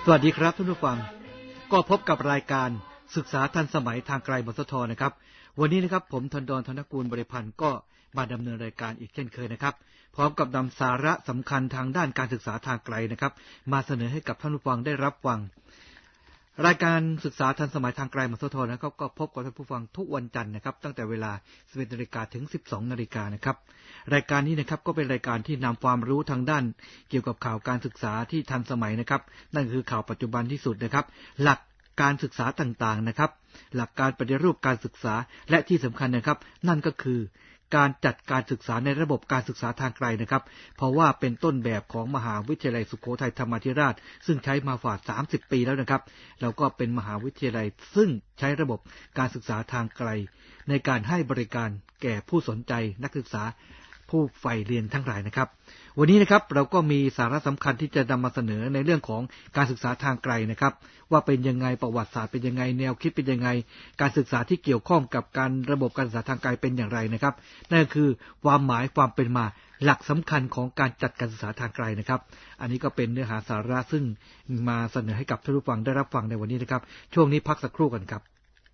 สวัสดีครับทุกผู้ฟังก็พบกับรายการศึกษาทันสมัยทางไกลมสทนะครับวันนี้นะครับผมธนดรธนกูลบริพันธ์ก็มาดำเนินรายการอีกเช่นเคยนะครับพร้อมกับนำสาระสำคัญทางด้านการศึกษาทางไกลนะครับมาเสนอให้กับท่านผู้ฟังได้รับฟังรายการศึกษาทันสมัยทางไกลมสทนะครับก็พบกับท่านผู้ฟังทุกวันจันทร์นะครับตั้งแต่เวลา 11:00 นถึง 12:00 นนะครับรายการนี้นะครับก็เป็นรายการที่นำความรู้ทางด้านเกี่ยวกับข่าวการศึกษาที่ทันสมัยนะครับนั่นคือข่าวปัจจุบันที่สุดนะครับหลักการศึกษาต่างๆนะครับหลักการปฏิรูปการศึกษาและที่สำคัญนะครับนั่นก็คือการจัดการศึกษาในระบบการศึกษาทางไกลนะครับเพราะว่าเป็นต้นแบบของมหาวิทยาลัยสุโขทัยธรรมาธิราชซึ่งใช้มาฝ่า30 ปีแล้วนะครับแล้วก็เป็นมหาวิทยาลัยซึ่งใช้ระบบการศึกษาทางไกลในการให้บริการแก่ผู้สนใจนักศึกษาผู้ใฝ่เรียนทั้งหลายนะครับวันนี้นะครับเราก็มีสาระสำคัญที่จะนำมาเสนอในเรื่องของการศึกษาทางไกลนะครับว่าเป็นยังไงประวัติศาสตร์เป็นยังไงแนวคิดเป็นยังไงการศึกษาที่เกี่ยวข้องกับการระบบการศึกษาทางไกลเป็นอย่างไรนะครับนั่นคือความหมายความเป็นมาหลักสำคัญของการจัดการศึกษาทางไกลนะครับอันนี้ก็เป็นเนื้อหาสาระซึ่งมาเสนอให้กับท่านผู้ฟังได้รับฟังในวันนี้นะครับช่วงนี้พักสักครู่กันครับ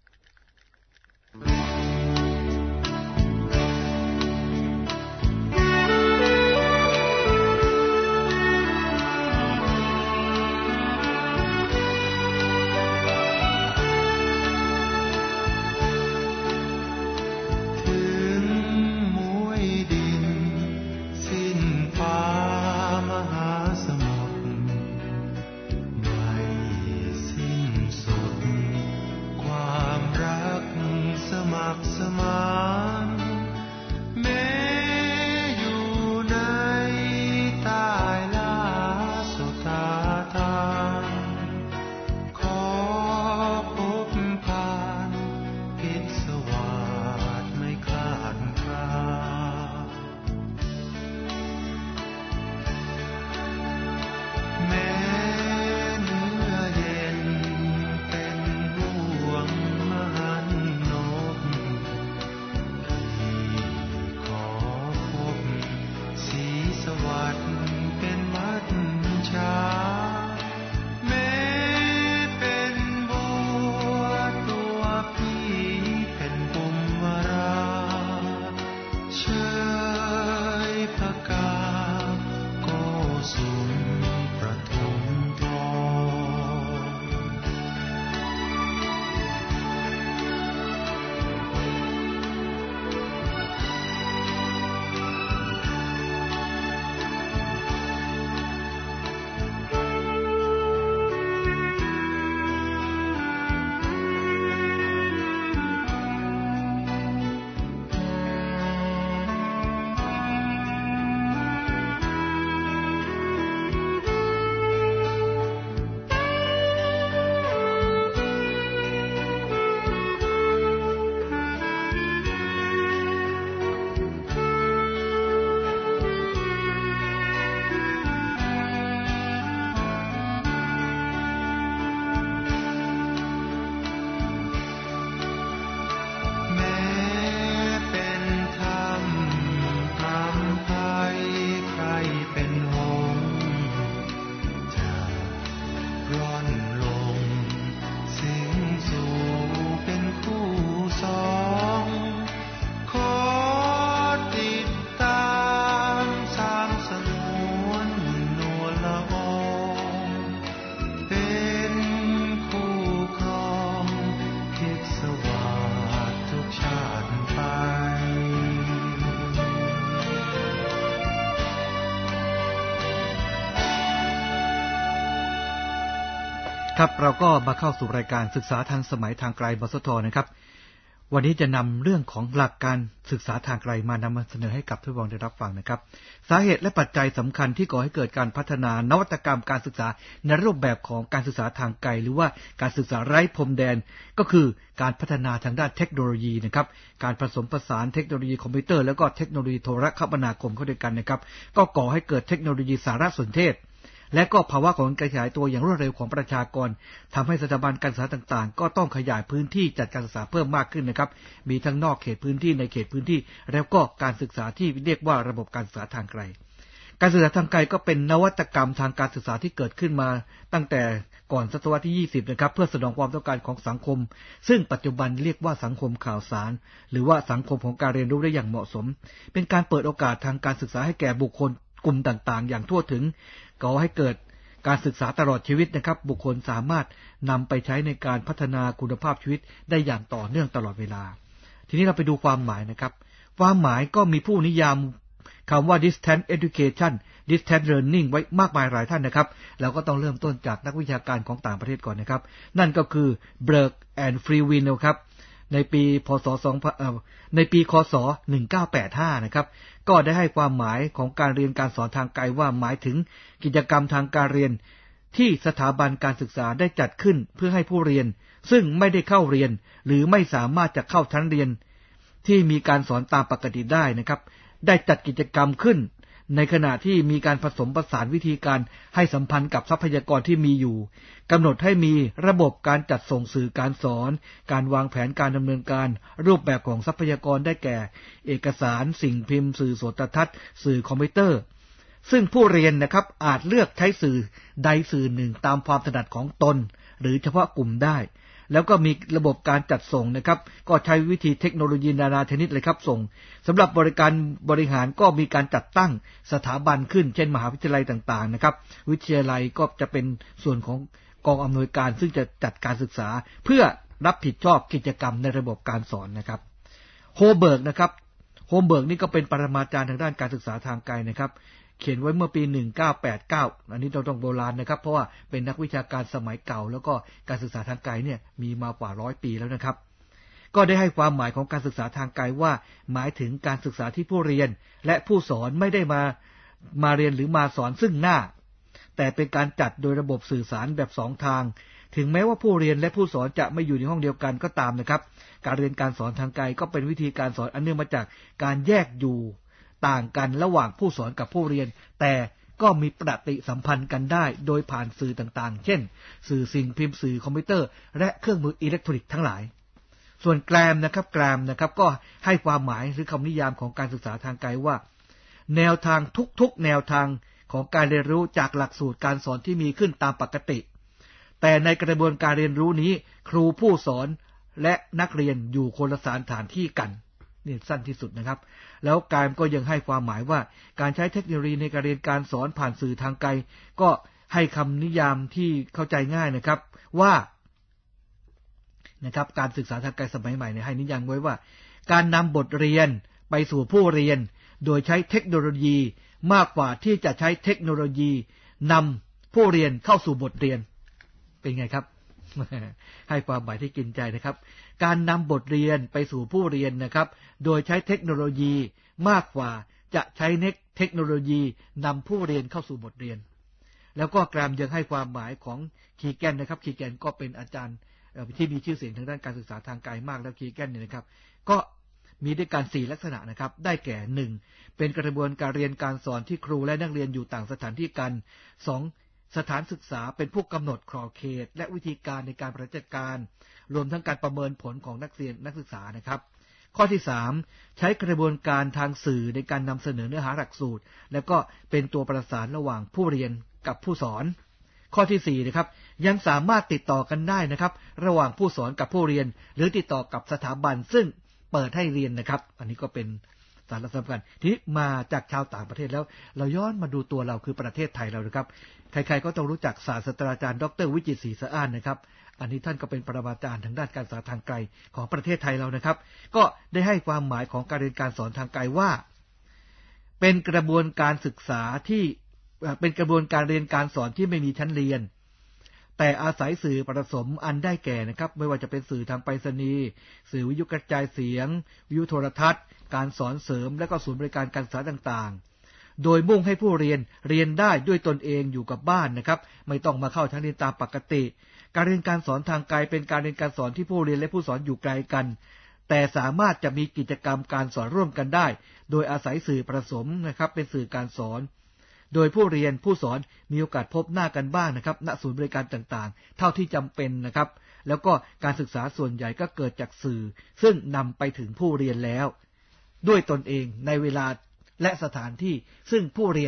ครับเราก็มาเข้าสู่รายการศึกษาทันสมัยทางไกลมสทนะครับวันนี้จะนำเรื่องของหลักการศึกษาทางไกลมานำเสนอให้กับผู้ฟังได้รับฟังนะครับสาเหตุและปัจจัยสำคัญที่ก่อให้เกิดการพัฒนานวัตกรรมการศึกษาในรูปแบบของการศึกษาทางไกลหรือว่าการศึกษาไร้พรมแดนก็คือการพัฒนาทางด้านเทคโนโลยีนะครับการผสมผสานเทคโนโลยีคอมพิวเตอร์แล้วก็เทคโนโลยีโทรคมนาคมเข้าด้วยกันนะครับก็ก่อให้เกิดเทคโนโลยีสารสนเทศและก็ภาวะของการขยายตัวอย่างรวดเร็วของประชากรทำให้สถาบันการศึกษาต่างๆก็ต้องขยายพื้นที่จัดการศึกษาเพิ่มมากขึ้นนะครับมีทั้งนอกเขตพื้นที่ในเขตพื้นที่แล้วก็การศึกษาที่เรียกว่าระบบการศึกษาทางไกลการศึกษาทางไกลก็เป็นนวัตกรรมทางการศึกษาที่เกิดขึ้นมาตั้งแต่ก่อนศตวรรษที่20นะครับเพื่อสนองความต้องการของสังคมซึ่งปัจจุบันเรียกว่าสังคมข่าวสารหรือว่าสังคมของการเรียนรู้ได้อย่างเหมาะสมเป็นการเปิดโอกาสทางการศึกษาให้แก่บุคคลกลุ่มต่างๆอย่างทั่วถึงก่อให้เกิดการศึกษาตลอดชีวิตนะครับบุคคลสามารถนำไปใช้ในการพัฒนาคุณภาพชีวิตได้อย่างต่อเนื่องตลอดเวลาทีนี้เราไปดูความหมายนะครับความหมายก็มีผู้นิยามคำว่า distance education distance learning ไว้มากมายหลายท่านนะครับเราก็ต้องเริ่มต้นจากนักวิชาการของต่างประเทศก่อนนะครับนั่นก็คือ Berg and Friedwin นะครับในปีคศ1985นะครับก็ได้ให้ความหมายของการเรียนการสอนทางไกลว่าหมายถึงกิจกรรมทางการเรียนที่สถาบันการศึกษาได้จัดขึ้นเพื่อให้ผู้เรียนซึ่งไม่ได้เข้าเรียนหรือไม่สามารถจะเข้าชั้นเรียนที่มีการสอนตามปกติได้นะครับได้จัดกิจกรรมขึ้นในขณะที่มีการผสมผสานวิธีการให้สัมพันธ์กับทรัพยากรที่มีอยู่กำหนดให้มีระบบการจัดส่งสื่อการสอนการวางแผนการดำเนินการรูปแบบของทรัพยากรได้แก่เอกสารสิ่งพิมพ์สื่อโทรทัศน์สื่อคอมพิวเตอร์ซึ่งผู้เรียนนะครับอาจเลือกใช้สื่อใดสื่อหนึ่งตามความถนัดของตนหรือเฉพาะกลุ่มได้แล้วก็มีระบบการจัดส่งนะครับก็ใช้วิธีเทคโนโลยีนานาชนิดเลยครับส่งสำหรับบริหารก็มีการจัดตั้งสถาบันขึ้นเช่นมหาวิทยาลัยต่างๆนะครับวิทยาลัยก็จะเป็นส่วนของกองอำนวยการซึ่งจะจัดการศึกษาเพื่อรับผิดชอบกิจกรรมในระบบการสอนนะครับโฮเบิร์กนะครับโฮเบิร์กนี่ก็เป็นปรมาจารย์ทางด้านการศึกษาทางไกลนะครับเขียนไว้เมื่อปี1989อันนี้เราต้องโบราณนะครับเพราะว่าเป็นนักวิชาการสมัยเก่าแล้วก็การศึกษาทางไกลเนี่ยมีมากว่า100 ปีแล้วนะครับก็ได้ให้ความหมายของการศึกษาทางไกลว่าหมายถึงการศึกษาที่ผู้เรียนและผู้สอนไม่ได้มาเรียนหรือมาสอนซึ่งหน้าแต่เป็นการจัดโดยระบบสื่อสารแบบ2ทางถึงแม้ว่าผู้เรียนและผู้สอนจะไม่อยู่ในห้องเดียวกันก็ตามนะครับการเรียนการสอนทางไกลก็เป็นวิธีการสอนอันเนื่องมาจากการแยกอยู่ต่างกันระหว่างผู้สอนกับผู้เรียนแต่ก็มีปฏิสัมพันธ์กันได้โดยผ่านสื่อต่างๆเช่นสื่อสิ่งพิมพ์สื่อคอมพิวเตอร์และเครื่องมืออิเล็กทรอนิกส์ทั้งหลายส่วนแกรมนะครับก็ให้ความหมายหรือคำนิยามของการศึกษาทางไกลว่าแนวทางทุกๆแนวทางของการเรียนรู้จากหลักสูตรการสอนที่มีขึ้นตามปกติแต่ในกระบวนการเรียนรู้นี้ครูผู้สอนและนักเรียนอยู่คนละสถานที่กันนี่สั้นที่สุดนะครับแล้วการก็ยังให้ความหมายว่าการใช้เทคโนโลยีในการเรียนการสอนผ่านสื่อทางไกลก็ให้คำนิยามที่เข้าใจง่ายนะครับว่านะครับการศึกษาทางไกลสมัยใหม่เนี่ยให้นิยามไว้ว่าการนำบทเรียนไปสู่ผู้เรียนโดยใช้เทคโนโลยีมากกว่าที่จะใช้เทคโนโลยีนำผู้เรียนเข้าสู่บทเรียนเป็นไงครับ ให้ความหมายที่กินใจนะครับการนำบทเรียนไปสู่ผู้เรียนนะครับโดยใช้เทคโนโลยีมากกว่าจะใช้เทคโนโลยีนำผู้เรียนเข้าสู่บทเรียนแล้วก็แกรมยังให้ความหมายของคีแกนนะครับคีแกนก็เป็นอาจารย์ที่มีชื่อเสียงทางด้านการศึกษาทางไกลมากแล้วคีแกนเนี่ยนะครับก็มีด้วยกัน4ลักษณะนะครับได้แก่1เป็นกระบวนการเรียนการสอนที่ครูและนักเรียนอยู่ต่างสถานที่กัน2สถานศึกษาเป็นผู้กำหนดขอบเขตและวิธีการในการจัดการรวมทั้งการประเมินผลของนักเรียนนักศึกษานะครับข้อที่3ใช้กระบวนการทางสื่อในการนำเสนอเนื้อหาหลักสูตรแล้วก็เป็นตัวประสานระหว่างผู้เรียนกับผู้สอนข้อที่4นะครับยังสามารถติดต่อกันได้นะครับระหว่างผู้สอนกับผู้เรียนหรือติดต่อกับสถาบันซึ่งเปิดให้เรียนนะครับอันนี้ก็เป็นสาระสำคัญที่มาจากชาวต่างประเทศแล้วเราย้อนมาดูตัวเราคือประเทศไทยเรานะครับใครๆก็ต้องรู้จักศาสตราจารย์ดร.วิจิตรศรีสะอ้านนะครับอันนี้ท่านก็เป็นปรมาจารย์ทางด้านการศึกษาทางไกลของประเทศไทยเรานะครับก็ได้ให้ความหมายของการเรียนการสอนทางไกลว่าเป็นกระบวนการศึกษาที่เป็นกระบวนการเรียนการสอนที่ไม่มีชั้นเรียนแต่อาศัยสื่อผสมอันได้แก่นะครับไม่ว่าจะเป็นสื่อทางไปรษณีย์สื่อวิทยุกระจายเสียงวิทยุโทรทัศน์การสอนเสริมและก็ศูนย์บริการการศึกษาต่างๆโดยมุ่งให้ผู้เรียนได้ด้วยตนเองอยู่กับบ้านนะครับไม่ต้องมาเข้าชั้นเรียนตามปกติการเรียนการสอนทางไกลเป็นการเรียนการสอนที่ผู้เรียนและผู้สอนอยู่ไกลกันแต่สามารถจะมีกิจกรรมการสอนร่วมกันได้โดยอาศัยสื่อผสมนะครับเป็นสื่อการสอนโดยผู้เรียนผู้สอนมีโอกาสพบหน้ากันบ้างนะครับณศูนย์บริการต่างๆเท่าที่จำเป็นนะครับแล้วก็การศึกษาส่วนใหญ่ก็เกิดจากสื่อซึ่งนำไปถึงผู้เรียนแล้วด้วยตนเองในเวลาและสถานที่ซึ่งผู้เรียน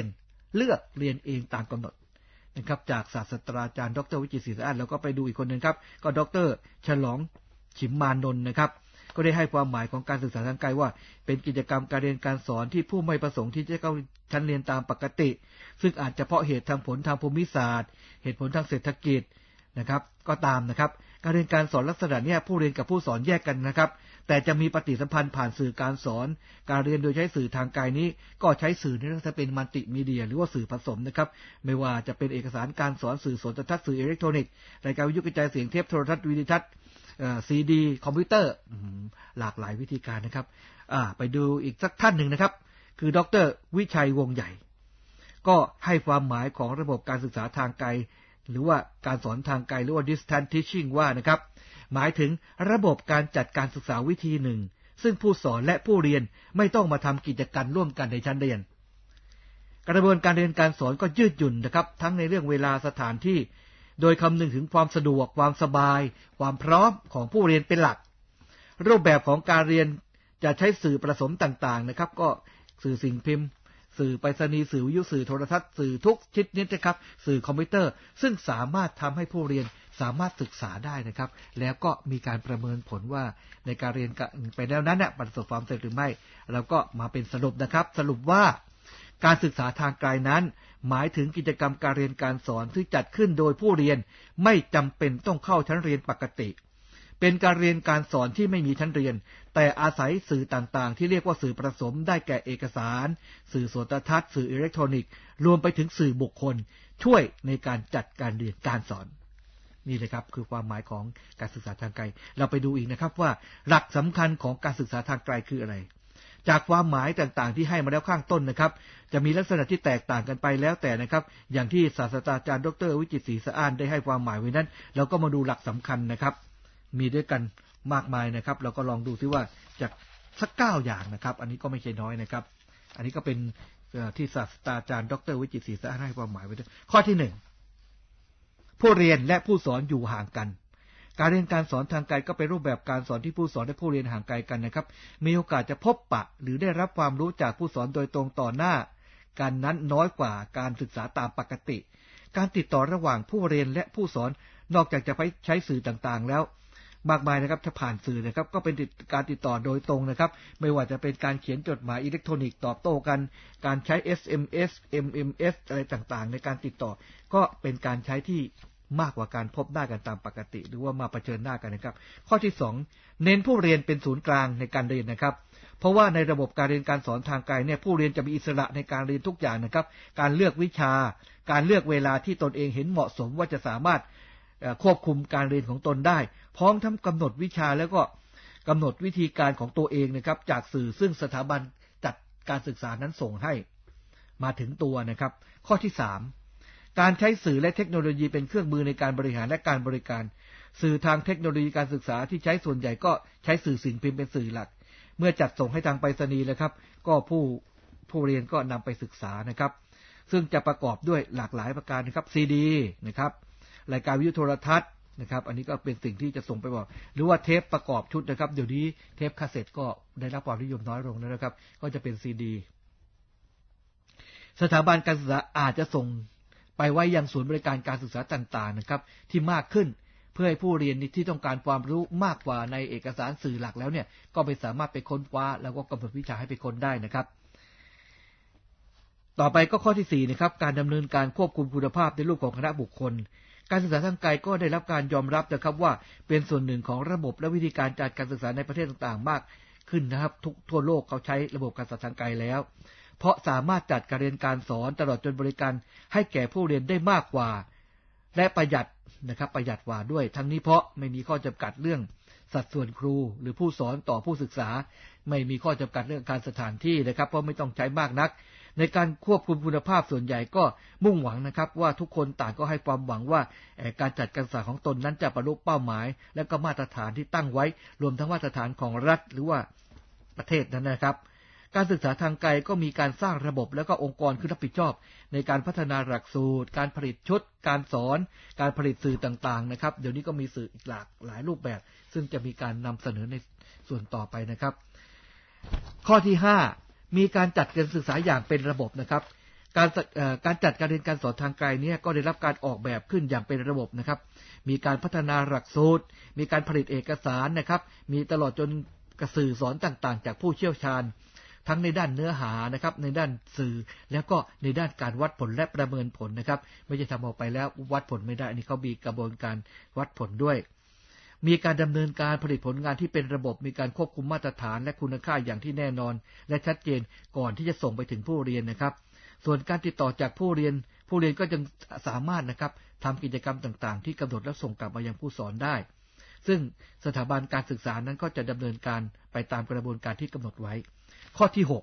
เลือกเรียนเองตามกำหนดนะครับจากศาสตราจารย์ดร.วิจิตรศรีสะอาดแล้วก็ไปดูอีกคนนึงครับก็ดร.ฉลองฉิมมานนท์นะครับก็ได้ให้ความหมายของการศึกษาทางไกลว่าเป็นกิจกรรมการเรียนการสอนที่ผู้ไม่ประสงค์ที่จะเข้าชั้นเรียนตามปกติซึ่งอาจจะเพราะเหตุทางผลทางภูมิศาสตร์เหตุผลทางเศรษฐกิจนะครับก็ตามนะครับการเรียนการสอนลักษณะนี้ผู้เรียนกับผู้สอนแยกกันนะครับแต่จะมีปฏิสัมพันธ์ผ่านสื่อการสอนการเรียนโดยใช้สื่อทางไกลนี้ก็ใช้สื่อนี้จะเป็นมัลติมีเดียหรือว่าสื่อผสมนะครับไม่ว่าจะเป็นเอกสารการสอนสื่อโทรทัศน์สื่ออิเล็กทรอนิกส์รายการวิทยุกระจายเสียงเทปโทรทัศน์วิดีทัศน์ซีดีคอมพิวเตอร์หลากหลายวิธีการนะครับไปดูอีกสักท่านหนึ่งนะครับคือดร.วิชัยวงศ์ใหญ่ก็ให้ความหมายของระบบการศึกษาทางไกลหรือว่าการสอนทางไกลหรือว่า distance teaching ว่านะครับหมายถึงระบบการจัดการศึกษาวิธีหนึ่งซึ่งผู้สอนและผู้เรียนไม่ต้องมาทำกิจกรรมร่วมกันในชั้นเรียนกระบวนการเรียนการสอนก็ยืดหยุ่นนะครับทั้งในเรื่องเวลาสถานที่โดยคำนึงถึงความสะดวกความสบายความพร้อมของผู้เรียนเป็นหลักรูปแบบของการเรียนจะใช้สื่อผสมต่างๆนะครับก็สื่อสิ่งพิมพ์สื่อไปรษณีย์สื่อวิทยุสื่อโทรทัศน์สื่อทุกชนิดนะครับสื่อคอมพิวเตอร์ซึ่งสามารถทำให้ผู้เรียนสามารถศึกษาได้นะครับแล้วก็มีการประเมินผลว่าในการเรียนไปแล้วนั้นเนี่ยประสบความสำเร็จหรือไม่เราก็มาเป็นสรุปนะครับสรุปว่าการศึกษาทางไกลนั้นหมายถึงกิจกรรมการเรียนการสอนที่จัดขึ้นโดยผู้เรียนไม่จำเป็นต้องเข้าชั้นเรียนปกติเป็นการเรียนการสอนที่ไม่มีชั้นเรียนแต่อาศัยสื่อต่างๆที่เรียกว่าสื่อผสมได้แก่เอกสารสื่อโทรทัศน์สื่ออิเล็กทรอนิกส์รวมไปถึงสื่อบุคคลช่วยในการจัดการเรียนการสอนนี่เลยครับคือความหมายของการศึกษาทางไกลเราไปดูอีกนะครับว่าหลักสำคัญของการศึกษาทางไกลคืออะไรจากความหมายต่างๆที่ให้มาแล้วข้างต้นนะครับจะมีลักษณะที่แตกต่างกันไปแล้วแต่นะครับอย่างที่ศาสตราจารย์ดร.วิจิตรศรีสะอาดได้ให้ความหมายไว้นั้นเราก็มาดูหลักสำคัญนะครับมีด้วยกันมากมายนะครับเราก็ลองดูซิว่าจากสัก9อย่างนะครับอันนี้ก็ไม่ใช่น้อยนะครับอันนี้ก็เป็นที่ศาสตราจารย์ดร.วิจิตรศรีสะอาดให้ความหมายไว้ด้วยข้อที่1ผู้เรียนและผู้สอนอยู่ห่างกันการเรียนการสอนทางไกลก็เป็นรูปแบบการสอนที่ผู้สอนและผู้เรียนห่างไกลกันนะครับมีโอกาสจะพบปะหรือได้รับความรู้จากผู้สอนโดยตรงต่อหน้ากันนั้นน้อยกว่าการศึกษาตามปกติการติดต่อระหว่างผู้เรียนและผู้สอนนอกจากจะไปใช้สื่อต่างๆแล้วมากมายนะครับถ้าผ่านสื่อนะครับก็เป็นการติดต่อโดยตรงนะครับไม่ว่าจะเป็นการเขียนจดหมายอิเล็กทรอนิกส์ตอบโต้กันการใช้ SMS MMS อะไรต่างๆในการติดต่อก็เป็นการใช้ที่มากกว่าการพบหน้ากันตามปกติหรือว่ามาเผชิญหน้ากันนะครับข้อที่2เน้นผู้เรียนเป็นศูนย์กลางในการเรียนนะครับเพราะว่าในระบบการเรียนการสอนทางไกลเนี่ยผู้เรียนจะมีอิสระในการเรียนทุกอย่างนะครับการเลือกวิชาการเลือกเวลาที่ตนเองเห็นเหมาะสมว่าจะสามารถควบคุมการเรียนของตนได้พร้อมทั้งกำหนดวิชาแล้วก็กำหนดวิธีการของตัวเองนะครับจากสื่อซึ่งสถาบันจัดการศึกษานั้นส่งให้มาถึงตัวนะครับข้อที่3การใช้สื่อและเทคโนโลยีเป็นเครื่องมือในการบริหารและการบริการสื่อทางเทคโนโลยีการศึกษาที่ใช้ส่วนใหญ่ก็ใช้สื่อสิ่งพิมพ์เป็นสื่อหลักเมื่อจัดส่งให้ทางไปรษณีย์แล้วครับก็ผู้เรียนก็นำไปศึกษานะครับซึ่งจะประกอบด้วยหลากหลายประการนะครับซีดีนะครับรายการวิทยุโทรทัศน์นะครับอันนี้ก็เป็นสิ่งที่จะส่งไปบอกหรือว่าเทปประกอบชุดนะครับเดี๋ยวนี้เทปคาสเซ็ตก็ได้รับความนิยมน้อยลงแล้วนะครับก็จะเป็นซีดีสถาบันการศึกษาอาจจะส่งไปไว้ยังศูนย์บริการการศึกษาต่างๆนะครับที่มากขึ้นเพื่อให้ผู้เรียนที่ต้องการความรู้มากกว่าในเอกสารสื่อหลักแล้วเนี่ยก็ไปสามารถไปค้นคว้าแล้วก็กำหนดวิชาให้ไปค้นได้นะครับต่อไปก็ข้อที่4นะครับการดำเนินการควบคุมคุณภาพในรูปของคณะบุคคลการศึกษาทางไกลก็ได้รับการยอมรับนะครับว่าเป็นส่วนหนึ่งของระบบและวิธีการจัดการศึกษาในประเทศต่างๆมากขึ้นนะครับทั่วโลกเขาใช้ระบบการศึกษาทางไกลแล้วเพราะสามารถจัดการเรียนการสอนตลอดจนบริการให้แก่ผู้เรียนได้มากกว่าและประหยัดนะครับประหยัดกว่าด้วยทั้งนี้เพราะไม่มีข้อจำกัดเรื่องสัดส่วนครูหรือผู้สอนต่อผู้ศึกษาไม่มีข้อจำกัดเรื่องการสถานที่นะครับเพราะไม่ต้องใช้มากนักในการควบคุมคุณภาพส่วนใหญ่ก็มุ่งหวังนะครับว่าทุกคนต่างก็ให้ความหวังว่าการจัดการศึกษาของตนนั้นจะบรรลุเป้าหมายและก็มาตรฐานที่ตั้งไว้รวมทั้งมาตรฐานของรัฐหรือว่าประเทศนั้นนะครับการศึกษาทางไกลก็มีการสร้างระบบและก็องค์กรขึ้นรับผิดชอบในการพัฒนาหลักสูตรการผลิตชุดการสอนการผลิตสื่อต่างๆนะครับเดี๋ยวนี้ก็มีสื่ออีกหลายรูปแบบซึ่งจะมีการนำเสนอในส่วนต่อไปนะครับข้อที่5มีการจัดการศึกษาอย่างเป็นระบบนะครับการจัดการเรียนการสอนทางไกลเนี่ยก็ได้รับการออกแบบขึ้นอย่างเป็นระบบนะครับมีการพัฒนาหลักสูตรมีการผลิตเอกสารนะครับมีตลอดจนกระสื่อสอนต่างๆจากผู้เชี่ยวชาญทั้งในด้านเนื้อหานะครับในด้านสื่อแล้วก็ในด้านการวัดผลและประเมินผลนะครับไม่ใช่ทำออกไปแล้ววัดผลไม่ได้อันนี้เขามีกระบวนการวัดผลด้วยมีการดำเนินการผลิตผลงานที่เป็นระบบมีการควบคุมมาตรฐานและคุณค่าอย่างที่แน่นอนและชัดเจนก่อนที่จะส่งไปถึงผู้เรียนนะครับส่วนการติดต่อจากผู้เรียนก็จึงสามารถนะครับทำกิจกรรมต่างๆที่กำหนดและส่งกลับมายังผู้สอนได้ซึ่งสถาบันการศึกษานั้นก็จะดำเนินการไปตามกระบวนการที่กำหนดไว้ข้อที่6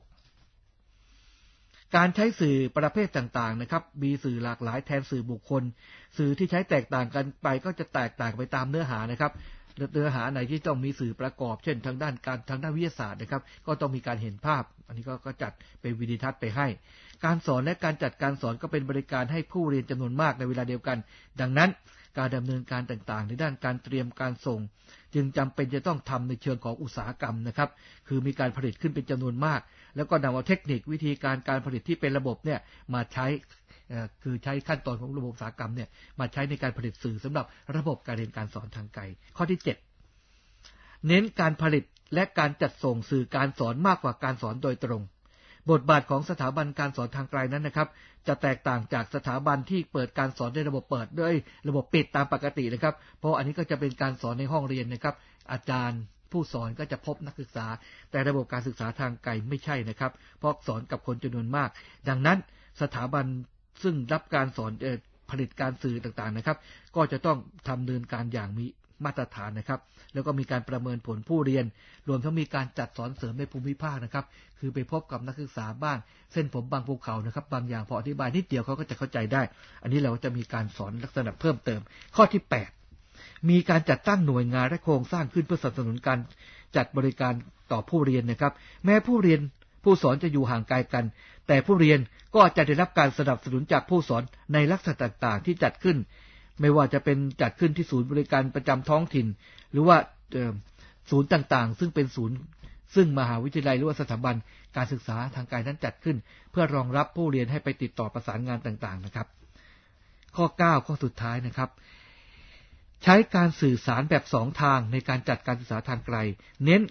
การใช้สื่อประเภทต่างๆนะครับมีสื่อหลากหลายแทนสื่อบุคคลสื่อที่ใช้แตกต่างกันไปก็จะแตกต่างไปตามเนื้อหานะครับเนื้อหาไหนที่ต้องมีสื่อประกอบเช่นทางด้านวิทยาศาสตร์นะครับก็ต้องมีการเห็นภาพอันนี้ก็จัดเป็นวิดีทัศน์ไปให้การสอนและการจัดการสอนก็เป็นบริการให้ผู้เรียนจำนวนมากในเวลาเดียวกันดังนั้นการดำเนินการต่างๆในด้านการเตรียมการส่งจึงจำเป็นจะต้องทำในเชิงของอุตสาหกรรมนะครับคือมีการผลิตขึ้นเป็นจำนวนมากแล้วก็นำเอาเทคนิควิธีการผลิตที่เป็นระบบเนี่ยมาใช้คือใช้ขั้นตอนของระบบอุตสาหกรรมเนี่ยมาใช้ในการผลิตสื่อสำหรับระบบการเรียนการสอนทางไกลข้อที่7เน้นการผลิตและการจัดส่งสื่อการสอนมากกว่าการสอนโดยตรงบทบาทของสถาบันการสอนทางไกลนั้นนะครับจะแตกต่างจากสถาบันที่เปิดการสอนในระบบเปิดด้วยระบบปิดตามปกตินะครับเพราะอันนี้ก็จะเป็นการสอนในห้องเรียนนะครับอาจารย์ผู้สอนก็จะพบนักศึกษาแต่ระบบการศึกษาทางไกลไม่ใช่นะครับเพราะสอนกับคนจำนวนมากดังนั้นสถาบันซึ่งรับการสอนผลิตการสื่อต่างๆนะครับก็จะต้องดำเนินการอย่างมีมาตรฐานนะครับแล้วก็มีการประเมินผลผู้เรียนรวมทั้งมีการจัดสอนเสริมในภูมิภาคนะครับคือไปพบกับนักศึกษาบ้างเส้นผมบางภูเขานะครับบางอย่างพออธิบายนิดเดียวเขาก็จะเข้าใจได้อันนี้เราจะมีการสอนลักษณะเพิ่มเติมข้อที่8มีการจัดตั้งหน่วยงานและโครงสร้างขึ้นเพื่อสนับสนุนการจัดบริการต่อผู้เรียนนะครับแม้ผู้เรียนผู้สอนจะอยู่ห่างไกลกันแต่ผู้เรียนก็จะได้รับการสนับสนุนจากผู้สอนในลักษณะต่างๆที่จัดขึ้นไม่ว่าจะเป็นจัดขึ้นที่ศูนย์บริการประจำท้องถิ่นหรือว่าศูนย์ต่างๆซึ่งเป็นศูนย์ซึ่งมหาวิทยาลัยหรือว่าสถาบันการศึกษาทางไกลนั้นจัดขึ้นเพื่อรองรับผู้เรียนให้ไปติดต่อประสานงานต่างๆนะครับข้อ9ข้อสุดท้ายนะครับใช้การสื่อสารแบบ2ทางในการจัดการศึกษาทางไกลเน้น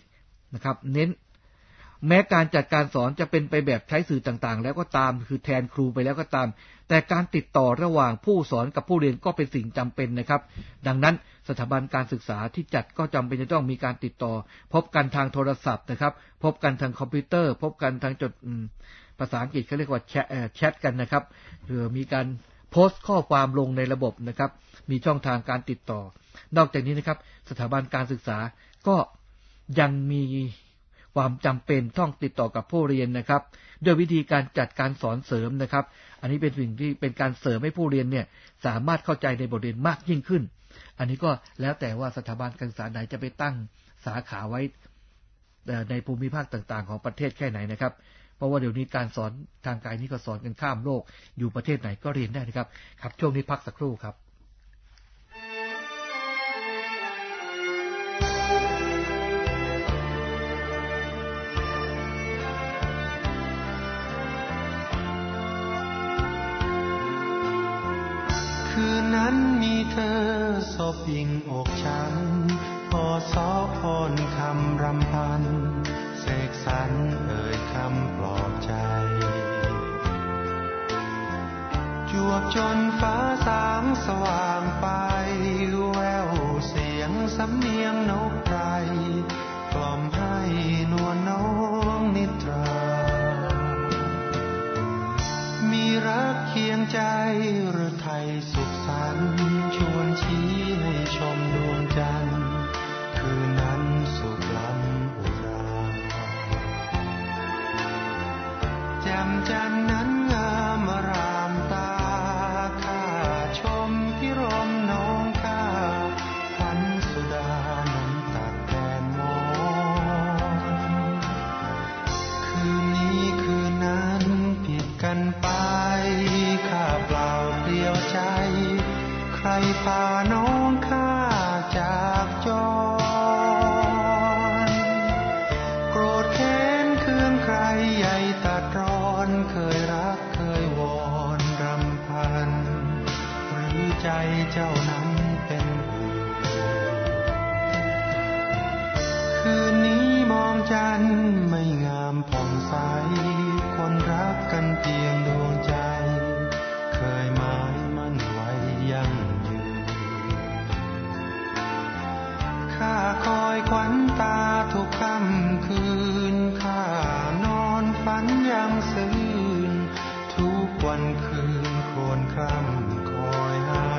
แม้การจัดการสอนจะเป็นไปแบบใช้สื่อต่างๆแล้วก็ตามคือแทนครูไปแล้วก็ตามแต่การติดต่อระหว่างผู้สอนกับผู้เรียนก็เป็นสิ่งจำเป็นนะครับดังนั้นสถาบันการศึกษาที่จัดก็จำเป็นจะต้องมีการติดต่อพบกันทางโทรศัพท์นะครับพบกันทางคอมพิวเตอร์พบกันทางจดภาษาอังกฤษเขาเรียกว่าแชทกันนะครับหรือมีการโพสต์ข้อความลงในระบบนะครับมีช่องทางการติดต่อนอกจากนี้นะครับสถาบันการศึกษาก็ยังมีความจำเป็นต้องติดต่อกับผู้เรียนนะครับด้วยวิธีการจัดการสอนเสริมนะครับอันนี้เป็นสิ่งที่เป็นการเสริมให้ผู้เรียนเนี่ยสามารถเข้าใจในบทเรียนมากยิ่งขึ้นอันนี้ก็แล้วแต่ว่าสถาบันการศึกษาไหนจะไปตั้งสาขาไว้ในภูมิภาคต่างๆของประเทศแค่ไหนนะครับเพราะว่าเดี๋ยวนี้การสอนทางไกลนี่ก็สอนกันข้ามโลกอยู่ประเทศไหนก็เรียนได้นะครับครับช่วงนี้พักสักครู่ครับคืนนั้นมีเธอศพยิงอกฉันพอสอพรคำรำพันเสกสรรเอ่ยคำปลอบใจจวบจนฟ้าสางสว่างไปแววเสียงสำเนียงนกไพรกล่อมให้นวลน้องนิทรามีรักเคียงใจหรือไทยสุขสันต์ชวนชี้ให้ชมดวงจันทร์คืนนั้นสุขล้ำอุราแจ่มจันทร์นั้นงามอรามตาข้าชมพิรมน้องข้าพันสุดานั้นตักแทนมองคืนนี้คืนนั้นผิดกันไปข้าเปล่าเปลี่ยวใจใครพาน้องข้าจากจรโกรธแค้นเคืองใครใหญ่ตัดร้อนเคยรักเคยวอใจเจ้านั้นเป็นคืนนี้มองจันทร์ไม่งามผ่องใสคนรักกันเพียงดวงใจเคยหมายมั่นไว้ยั่งยืนข้าคอยขวัญตาทุกค่ำคืนข้านอนฝันยังซื่นทุกวันคืนโคลนคร่ำคอยหา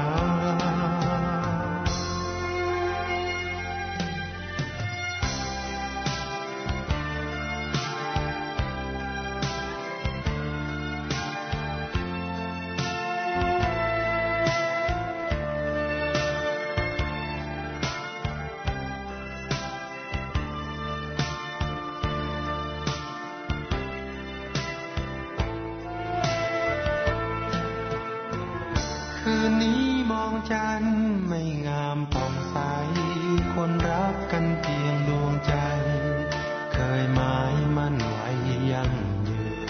คืนนี้มองจันทร์ไม่งามผ่องใสคนรักกันเพียงดวงใจเคยหมายมั่นไว้ยั่งยืน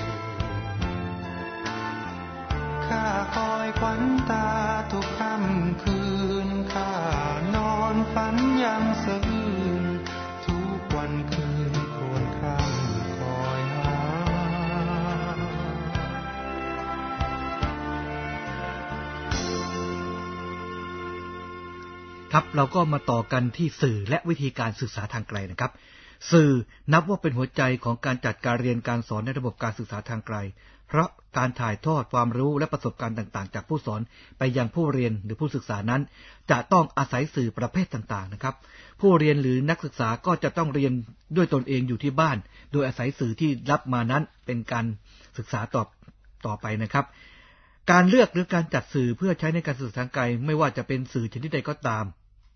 ข้าคอยขวัญตาทุกค่ำคืนข้านอนฝันยังซื่นทุกวันคืนโคลนคร่ำคอยหาครับเราก็มาต่อกันที่สื่อและวิธีการศึกษาทางไกลนะครับสื่อนับว่าเป็นหัวใจของการจัดการเรียนการสอนในระบบการศึกษาทางไกลเพราะการถ่ายทอดความรู้และประสบการณ์ต่างๆจากผู้สอนไปยังผู้เรียนหรือผู้ศึกษานั้นจะต้องอาศัยสื่อประเภทต่างๆนะครับผู้เรียนหรือนักศึกษาก็จะต้องเรียนด้วยตนเองอยู่ที่บ้านโดยอาศัยสื่อที่รับมานั้นเป็นการศึกษาต่อไปนะครับการเลือกหรือการจัดสื่อเพื่อใช้ในการศึกษาทางไกลไม่ว่าจะเป็นสื่อชนิดใดก็ตาม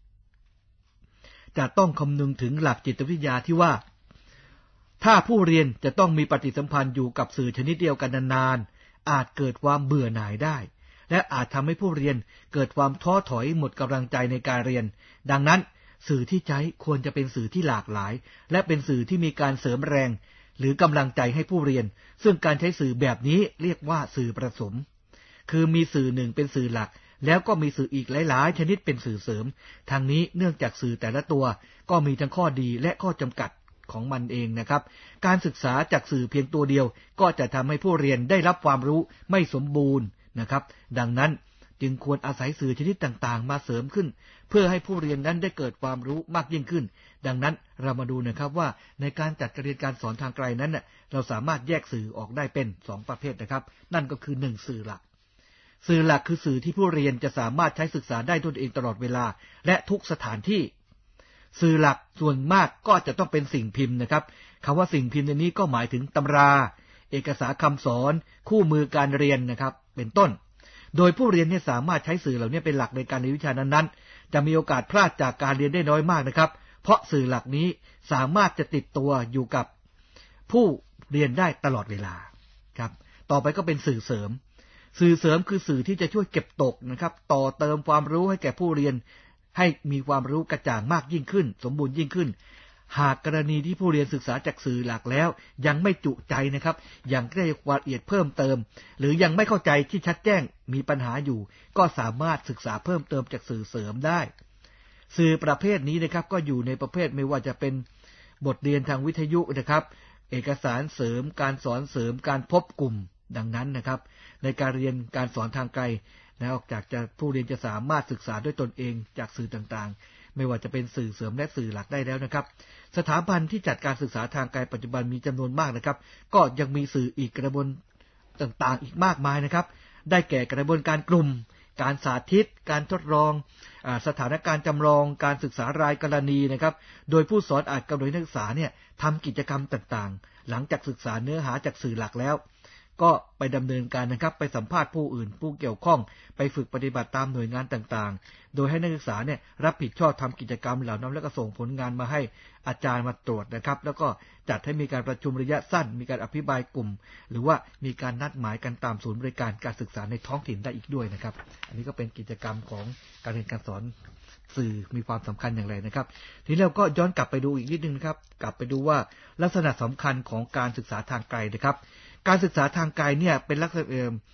จะต้องคำนึงถึงหลักจิตวิทยาที่ว่าถ้าผู้เรียนจะต้องมีปฏิสัมพันธ์อยู่กับสื่อชนิดเดียวกันนานๆอาจเกิดความเบื่อหน่ายได้และอาจทำให้ผู้เรียนเกิดความท้อถอยหมดกำลังใจในการเรียนดังนั้นสื่อที่ใช้ควรจะเป็นสื่อที่หลากหลายและเป็นสื่อที่มีการเสริมแรงหรือกำลังใจให้ผู้เรียนซึ่งการใช้สื่อแบบนี้เรียกว่าสื่อผสมคือมีสื่อหนึ่งเป็นสื่อหลักแล้วก็มีสื่ออีกหลายๆชนิดเป็นสื่อเสริมทางนี้เนื่องจากสื่อแต่ละตัวก็มีทั้งข้อดีและข้อจำกัดของมันเองนะครับการศึกษาจากสื่อเพียงตัวเดียวก็จะทำให้ผู้เรียนได้รับความรู้ไม่สมบูรณ์นะครับดังนั้นจึงควรอาศัยสื่อชนิดต่างๆมาเสริมขึ้นเพื่อให้ผู้เรียนนั้นได้เกิดความรู้มากยิ่งขึ้นดังนั้นเรามาดูนะครับว่าในการจัดการเรียนการสอนทางไกลนั้นเราสามารถแยกสื่อออกได้เป็น2ประเภทนะครับนั่นก็คือ1สื่อหลักสื่อหลักคือสื่อที่ผู้เรียนจะสามารถใช้ศึกษาได้ตนเองตลอดเวลาและทุกสถานที่สื่อหลักส่วนมากก็จะต้องเป็นสิ่งพิมพ์นะครับคำว่าสิ่งพิมพ์ในนี้ก็หมายถึงตำราเอกสารคำสอนคู่มือการเรียนนะครับเป็นต้นโดยผู้เรียนเนี่ยสามารถใช้สื่อเหล่านี้เป็นหลักในการเรียนวิชานั้นๆจะมีโอกาสพลาดจากการเรียนได้น้อยมากนะครับเพราะสื่อหลักนี้สามารถจะติดตัวอยู่กับผู้เรียนได้ตลอดเวลาครับต่อไปก็เป็นสื่อเสริมสื่อเสริมคือสื่อที่จะช่วยเก็บตกนะครับต่อเติมความรู้ให้แก่ผู้เรียนให้มีความรู้กระจ่างมากยิ่งขึ้นสมบูรณ์ยิ่งขึ้นหากกรณีที่ผู้เรียนศึกษาจากสื่อหลักแล้วยังไม่จุใจนะครับยังได้ความละเอียดเพิ่มเติมหรือยังไม่เข้าใจที่ชัดแจ้งมีปัญหาอยู่ก็สามารถศึกษาเพิ่มเติมจากสื่อเสริมได้สื่อประเภทนี้นะครับก็อยู่ในประเภทไม่ว่าจะเป็นบทเรียนทางวิทยุนะครับเอกสารเสริมการสอนเสริมการพบกลุ่มดังนั้นนะครับในการเรียนการสอนทางไกลนอกจากจะผู้เรียนจะสามารถศึกษาด้วยตนเองจากสื่อต่างๆไม่ว่าจะเป็นสื่อเสริมและสื่อหลักได้แล้วนะครับสถาบันที่จัดการศึกษาทางไกลปัจจุบันมีจำนวนมากนะครับก็ยังมีสื่ออีกกระบวนต่างๆอีกมากมายนะครับได้แก่กระบวนการกลุ่มการสาธิตการทดลองสถานการณ์จำลองการศึกษารายกรณีนะครับโดยผู้สอนอาจกำหนดนักศึกษาเนี่ยทำกิจกรรมต่างๆหลังจากศึกษาเนื้อหาจากสื่อหลักแล้วก็ไปดำเนินการนะครับไปสัมภาษณ์ผู้อื่นผู้เกี่ยวข้องไปฝึกปฏิบัติตามหน่วยงานต่างๆโดยให้นักศึกษาเนี่ยรับผิดชอบทำกิจกรรมเหล่านั้นแล้วก็ส่งผลงานมาให้อาจารย์มาตรวจนะครับแล้วก็จัดให้มีการประชุมระยะสั้นมีการอภิบายกลุ่มหรือว่ามีการนัดหมายกันตามศูนย์บริการการศึกษาในท้องถิ่นได้อีกด้วยนะครับอันนี้ก็เป็นกิจกรรมของการเรียนการสอนสื่อมีความสำคัญอย่างไรนะครับทีนี้เราก็ย้อนกลับไปดูอีกนิดนึงนะครับกลับไปดูว่าลักษณะสำคัญของการศึกษาทางไกลนะครับการศึกษาทางไกลเนี่ยเป็นลักษณะ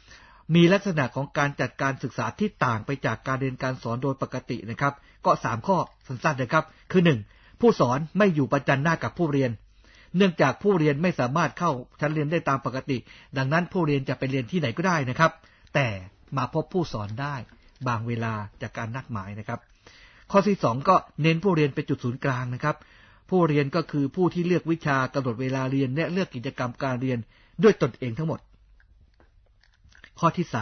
มีลักษณะของการจัดการศึกษาที่ต่างไปจากการเรียนการสอนโดยปกตินะครับก็3ข้อสั้นๆนะครับคือ1ผู้สอนไม่อยู่ประจันหน้ากับผู้เรียนเนื่องจากผู้เรียนไม่สามารถเข้าชั้นเรียนได้ตามปกติดังนั้นผู้เรียนจะไปเรียนที่ไหนก็ได้นะครับแต่มาพบผู้สอนได้บางเวลาจากการนัดหมายนะครับข้อที่2ก็เน้นผู้เรียนเป็นจุดศูนย์กลางนะครับผู้เรียนก็คือผู้ที่เลือกวิชากำหนดเวลาเรียนและเลือกกิจกรรมการเรียนด้วยตนเองทั้งหมดข้อที่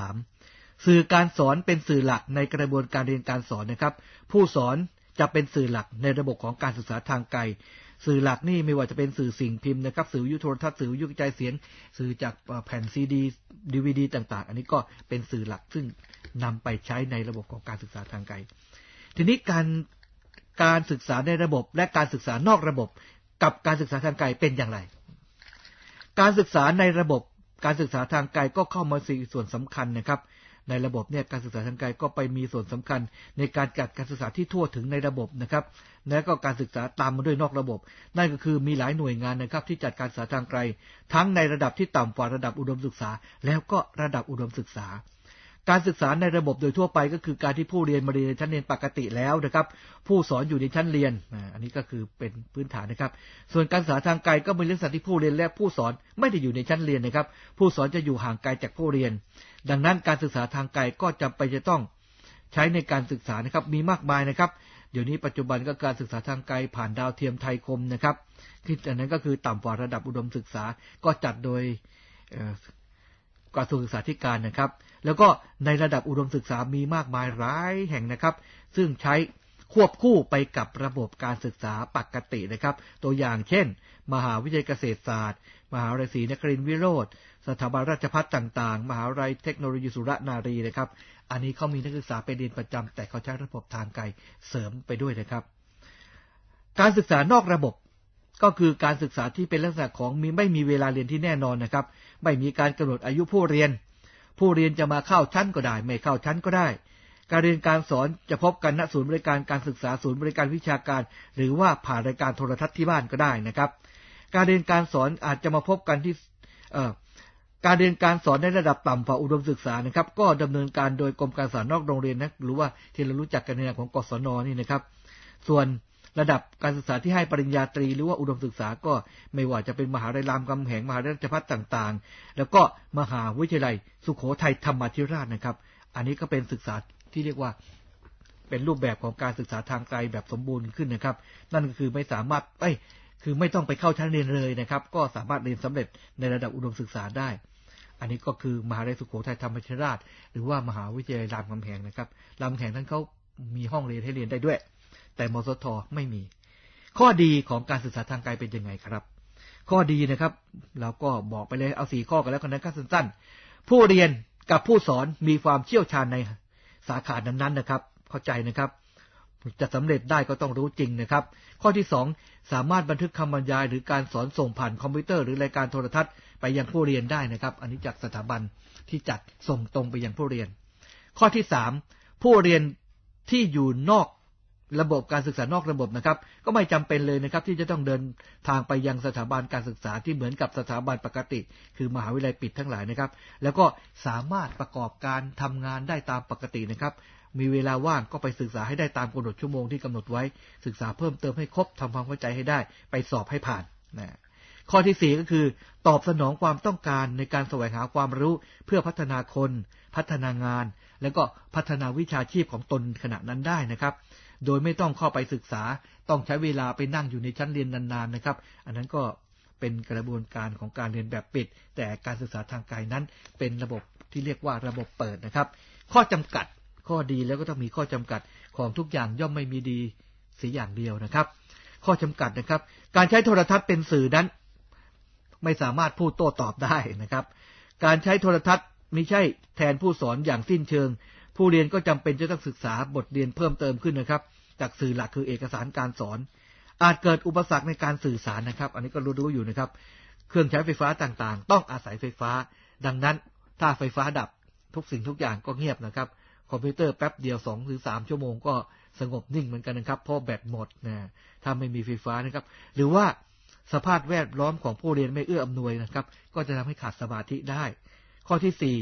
3สื่อการสอนเป็นสื่อหลักในกระบวนการเรียนการสอนนะครับผู้สอนจะเป็นสื่อหลักในระบบของการศึกษาทางไกลสื่อหลักนี่ไม่ว่าจะเป็นสื่อสิ่งพิมพ์นะครับสื่อวิทยุโทรทัศน์สื่อวิทยุกระจายเสียงสื่อจากแผ่นซีดีดีวีดีต่างๆอันนี้ก็เป็นสื่อหลักซึ่งนำไปใช้ในระบบของการศึกษาทางไกลทีนี้การศึกษาในระบบและการศึกษานอกระบบกับการศึกษาทางไกลเป็นอย่างไรการศึกษาในระบบการศึกษาทางไกลก็เข้ามามีส่วนสำคัญนะครับในระบบเนี่ยการศึกษาทางไกลก็ไปมีส่วนสำคัญในการจัดการศึกษาที่ทั่วถึงในระบบนะครับและก็การศึกษาตามมาด้วยนอกระบบนั่นก็คือมีหลายหน่วยงานนะครับที่จัดการศึกษาทางไกลทั้งในระดับที่ต่ำกว่าระดับอุดมศึกษาแล้วก็ระดับอุดมศึกษาการศึกษาในระบบโดยทั่วไปก็คือการที่ผู้เรียนมาเรียนในชั้นเรียนปกติแล้วนะครับผู้สอนอยู่ในชั้นเรียนอันนี้ก็คือเป็นพื้นฐานนะครับส่วนการศึกษาทางไกลก็เป็นลักษณะที่ผู้เรียนและผู้สอนไม่ได้อยู่ในชั้นเรียนนะครับผู้สอนจะอยู่ห่างไกลจากผู้เรียนดังนั้นการศึกษาทางไกลก็จำเป็นจะต้องใช้ในการศึกษานะครับมีมากมายนะครับเดี๋ยวนี้ปัจจุบันก็การศึกษาทางไกลผ่านดาวเทียมไทยคมนะครับที่อันนั้นก็คือต่ำกว่าระดับอุดมศึกษาก็จัดโดยกระทรวงศึกษาธิการนะครับแล้วก็ในระดับอุดมศึกษามีมากมายหลายแห่งนะครับซึ่งใช้ควบคู่ไปกับระบบการศึกษาปกตินะครับตัวอย่างเช่นมหาวิทยาลัยเกษตรศาสตร์มหาวิทยาลัยศรีนครินทร์วิโรธสถาบันราชภัฏต่างๆมหาวิทยาลัยเทคโนโลยีสุรนารีนะครับอันนี้เขามีนักศึกษาไปเรียนประจำแต่เขาใช้ระบบทางไกลเสริมไปด้วยนะครับการศึกษานอกระบบก็คือการศึกษาที่เป็นลักษณะของไม่มีเวลาเรียนที่แน่นอนนะครับไม่มีการกำหนดอายุผู้เรียนจะมาเข้าชั้นก็ได้ไม่เข้าชั้นก็ได้การเรียนการสอนจะพบกันณศูนย์บริการการศึกษาศูนย์บริการวิชาการหรือว่าผ่านรายการโทรทัศน์ที่บ้านก็ได้นะครับการเรียนการสอนอาจจะมาพบกันที่การเรียนการสอนในระดับต่ำกว่าอุดมศึกษานะครับก็ดำเนินการโดยกรมการศึกษานอกโรงเรียนนะหรือว่าที่เรารู้จักกันในนามของกศน.นี่นะครับส่วนระดับการศึกษาที่ให้ปริญญาตรีหรือว่าอุดมศึกษาก็ไม่ว่าจะเป็นมหาวิทยาลัยรามคำแหงมหาวิทยาลัยราชภัฏต่างๆแล้วก็มหาวิทยาลัยสุโขทัยธรรมาธิราชนะครับอันนี้ก็เป็นศึกษาที่เรียกว่าเป็นรูปแบบของการศึกษาทางไกลแบบสมบูรณ์ขึ้นนะครับนั่นก็คือไม่สามารถคือไม่ต้องไปเข้าชั้นเรียนเลยนะครับก็สามารถเรียนสำเร็จในระดับอุดมศึกษาได้อันนี้ก็คือมหาวิทยาลัยสุโขทัยธรรมาธิราชหรือว่ามหาวิทยาลัยรามคำแหงนะครับรามคำแหงนั้นเขามีห้องเรียนให้เรียนได้ด้วยแต่มสท.ไม่มีข้อดีของการศึกษาทางไกลเป็นยังไงครับข้อดีนะครับเราก็บอกไปเลยเอา4ข้อกันแล้วกันนะครับสั้นๆผู้เรียนกับผู้สอนมีความเชี่ยวชาญในสาขานั้นๆนะครับเข้าใจนะครับจะสำเร็จได้ก็ต้องรู้จริงนะครับข้อที่2สามารถบันทึกคำบรรยายหรือการสอนส่งผ่านคอมพิวเตอร์หรือรายการโทรทัศน์ไปยังผู้เรียนได้นะครับอันนี้จากสถาบันที่จัดส่งตรงไปยังผู้เรียนข้อที่3ผู้เรียนที่อยู่นอกระบบการศึกษานอกระบบนะครับก็ไม่จำเป็นเลยนะครับที่จะต้องเดินทางไปยังสถาบันการศึกษาที่เหมือนกับสถาบันปกติคือมหาวิทยาลัยปิดทั้งหลายนะครับแล้วก็สามารถประกอบการทำงานได้ตามปกตินะครับมีเวลาว่างก็ไปศึกษาให้ได้ตามกำหนดชั่วโมงที่กำหนดไว้ศึกษาเพิ่มเติมให้ครบทำความเข้าใจให้ได้ไปสอบให้ผ่านนะข้อที่4ก็คือตอบสนองความต้องการในการแสวงหาความรู้เพื่อพัฒนาคนพัฒนางานแล้วก็พัฒนาวิชาชีพของตนขณะนั้นได้นะครับโดยไม่ต้องเข้าไปศึกษาต้องใช้เวลาไปนั่งอยู่ในชั้นเรียนนานๆนะครับอันนั้นก็เป็นกระบวนการของการเรียนแบบปิดแต่การศึกษาทางไกลนั้นเป็นระบบที่เรียกว่าระบบเปิดนะครับข้อจำกัดข้อดีแล้วก็ต้องมีข้อจำกัดของทุกอย่างย่อมไม่มีดีเสียอย่างเดียวนะครับข้อจำกัดนะครับการใช้โทรทัศน์เป็นสื่อนั้นไม่สามารถพูดโต้ตอบได้นะครับการใช้โทรทัศน์ไม่ใช่แทนผู้สอนอย่างสิ้นเชิงผู้เรียนก็จำเป็นจะต้องศึกษาบทเรียนเพิ่มเติมขึ้นนะครับจากสื่อหลักคือเอกสารการสอนอาจเกิดอุปสรรคในการสื่อสารนะครับอันนี้ก็รู้อยู่นะครับเครื่องใช้ไฟฟ้าต่างๆต้องอาศัยไฟฟ้าดังนั้นถ้าไฟฟ้าดับทุกสิ่งทุกอย่างก็เงียบนะครับคอมพิวเตอร์แป๊บเดียว2 หรือ 3 ชั่วโมงก็สงบนิ่งเหมือนกันนะครับเพราะแบตหมดนะถ้าไม่มีไฟฟ้านะครับหรือว่าสภาพแวดล้อมของผู้เรียนไม่เอื้ออำนวยนะครับก็จะทำให้ขาดสมาธิได้ข้อที่4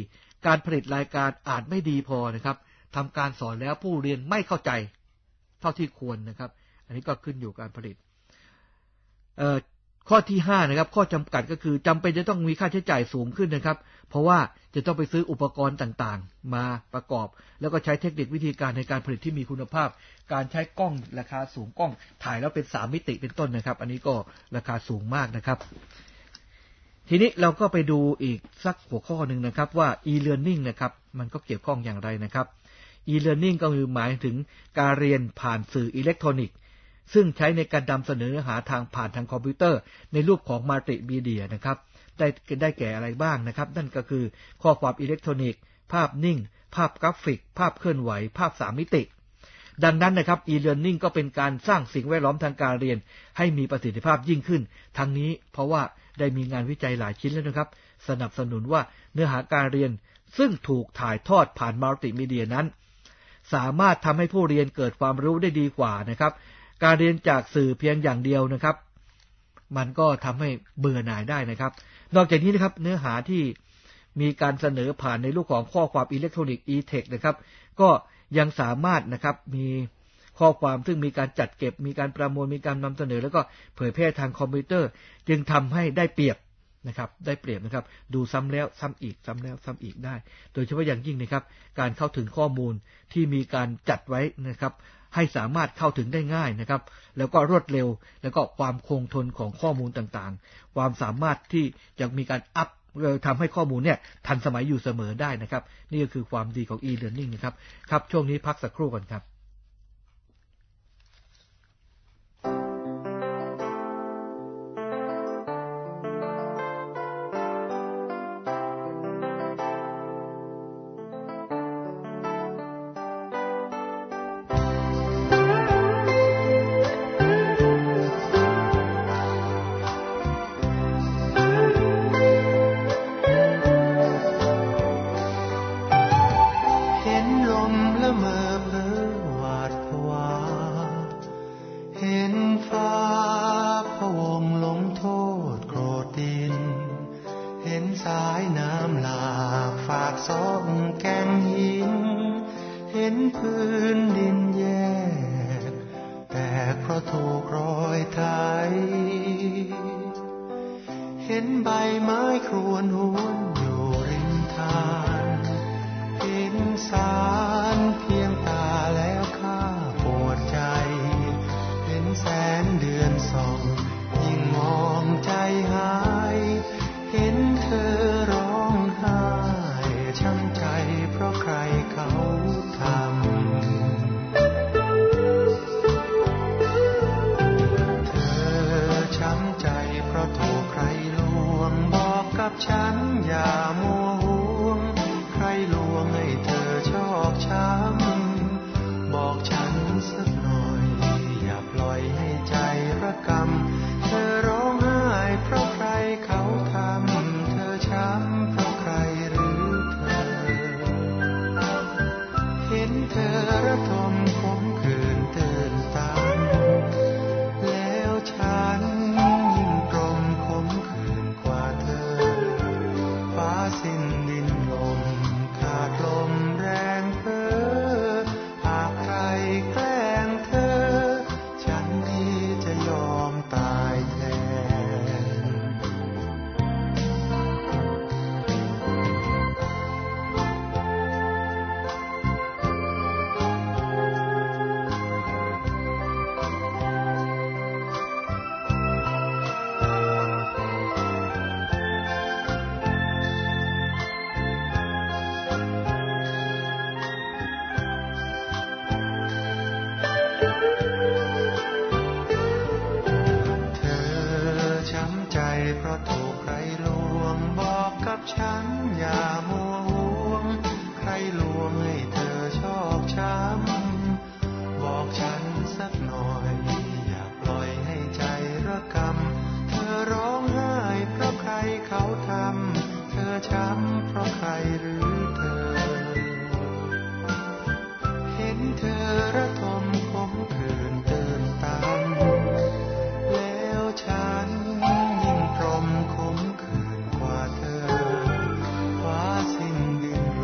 การผลิตรายการอาจไม่ดีพอนะครับทำการสอนแล้วผู้เรียนไม่เข้าใจเท่าที่ควรนะครับอันนี้ก็ขึ้นอยู่กับการผลิตข้อที่5นะครับข้อจำกัดก็คือจำเป็นจะต้องมีค่าใช้จ่ายสูงขึ้นนะครับเพราะว่าจะต้องไปซื้ออุปกรณ์ต่างๆมาประกอบแล้วก็ใช้เทคนิควิธีการในการผลิตที่มีคุณภาพการใช้กล้องราคาสูงกล้องถ่ายแล้วเป็น3มิติเป็นต้นนะครับอันนี้ก็ราคาสูงมากนะครับทีนี้เราก็ไปดูอีกสักหัวข้อนึงนะครับว่า e-learning นะครับมันก็เกี่ยวข้องอย่างไรนะครับ e-learning ก็คือหมายถึงการเรียนผ่านสื่ออิเล็กทรอนิกส์ซึ่งใช้ในการนำเสนอเนื้อหาผ่านทางคอมพิวเตอร์ในรูปของมัลติมีเดียนะครับได้แก่อะไรบ้างนะครับนั่นก็คือข้อความอิเล็กทรอนิกส์ภาพนิ่งภาพกราฟิกภาพเคลื่อนไหวภาพ3มิติดังนั้นนะครับ e-learning ก็เป็นการสร้างสิ่งแวดล้อมทางการเรียนให้มีประสิทธิภาพยิ่งขึ้นทั้งนี้เพราะว่าได้มีงานวิจัยหลายชิ้นแล้วนะครับสนับสนุนว่าเนื้อหาการเรียนซึ่งถูกถ่ายทอดผ่านมัลติมีเดียนั้นสามารถทำให้ผู้เรียนเกิดความรู้ได้ดีกว่านะครับการเรียนจากสื่อเพียงอย่างเดียวนะครับมันก็ทำให้เบื่อหน่ายได้นะครับนอกจากนี้นะครับเนื้อหาที่มีการเสนอผ่านในรูปของข้อความอิเล็กทรอนิกส์ e-text นะครับก็ยังสามารถนะครับมีข้อความซึ่งมีการจัดเก็บมีการประมวลมีการนำเสนอแล้วก็เผยแพร่ทางคอมพิวเตอร์จึงทำให้ได้เปรียบนะครับดูซ้ำแล้วซ้ำอีกซ้ำแล้วซ้ำอีกได้โดยเฉพาะอย่างยิ่งนะครับการเข้าถึงข้อมูลที่มีการจัดไว้นะครับให้สามารถเข้าถึงได้ง่ายนะครับแล้วก็รวดเร็วแล้วก็ความคงทนของข้อมูลต่างๆความสามารถที่จะมีการอัพทำให้ข้อมูลเนี่ยทันสมัยอยู่เสมอได้นะครับนี่ก็คือความดีของ e-learning นะครับครับช่วงนี้พักสักครู่ก่อนครับยิ่งตรมขมขื่นกว่าเธอฟ้าสิ้นดิน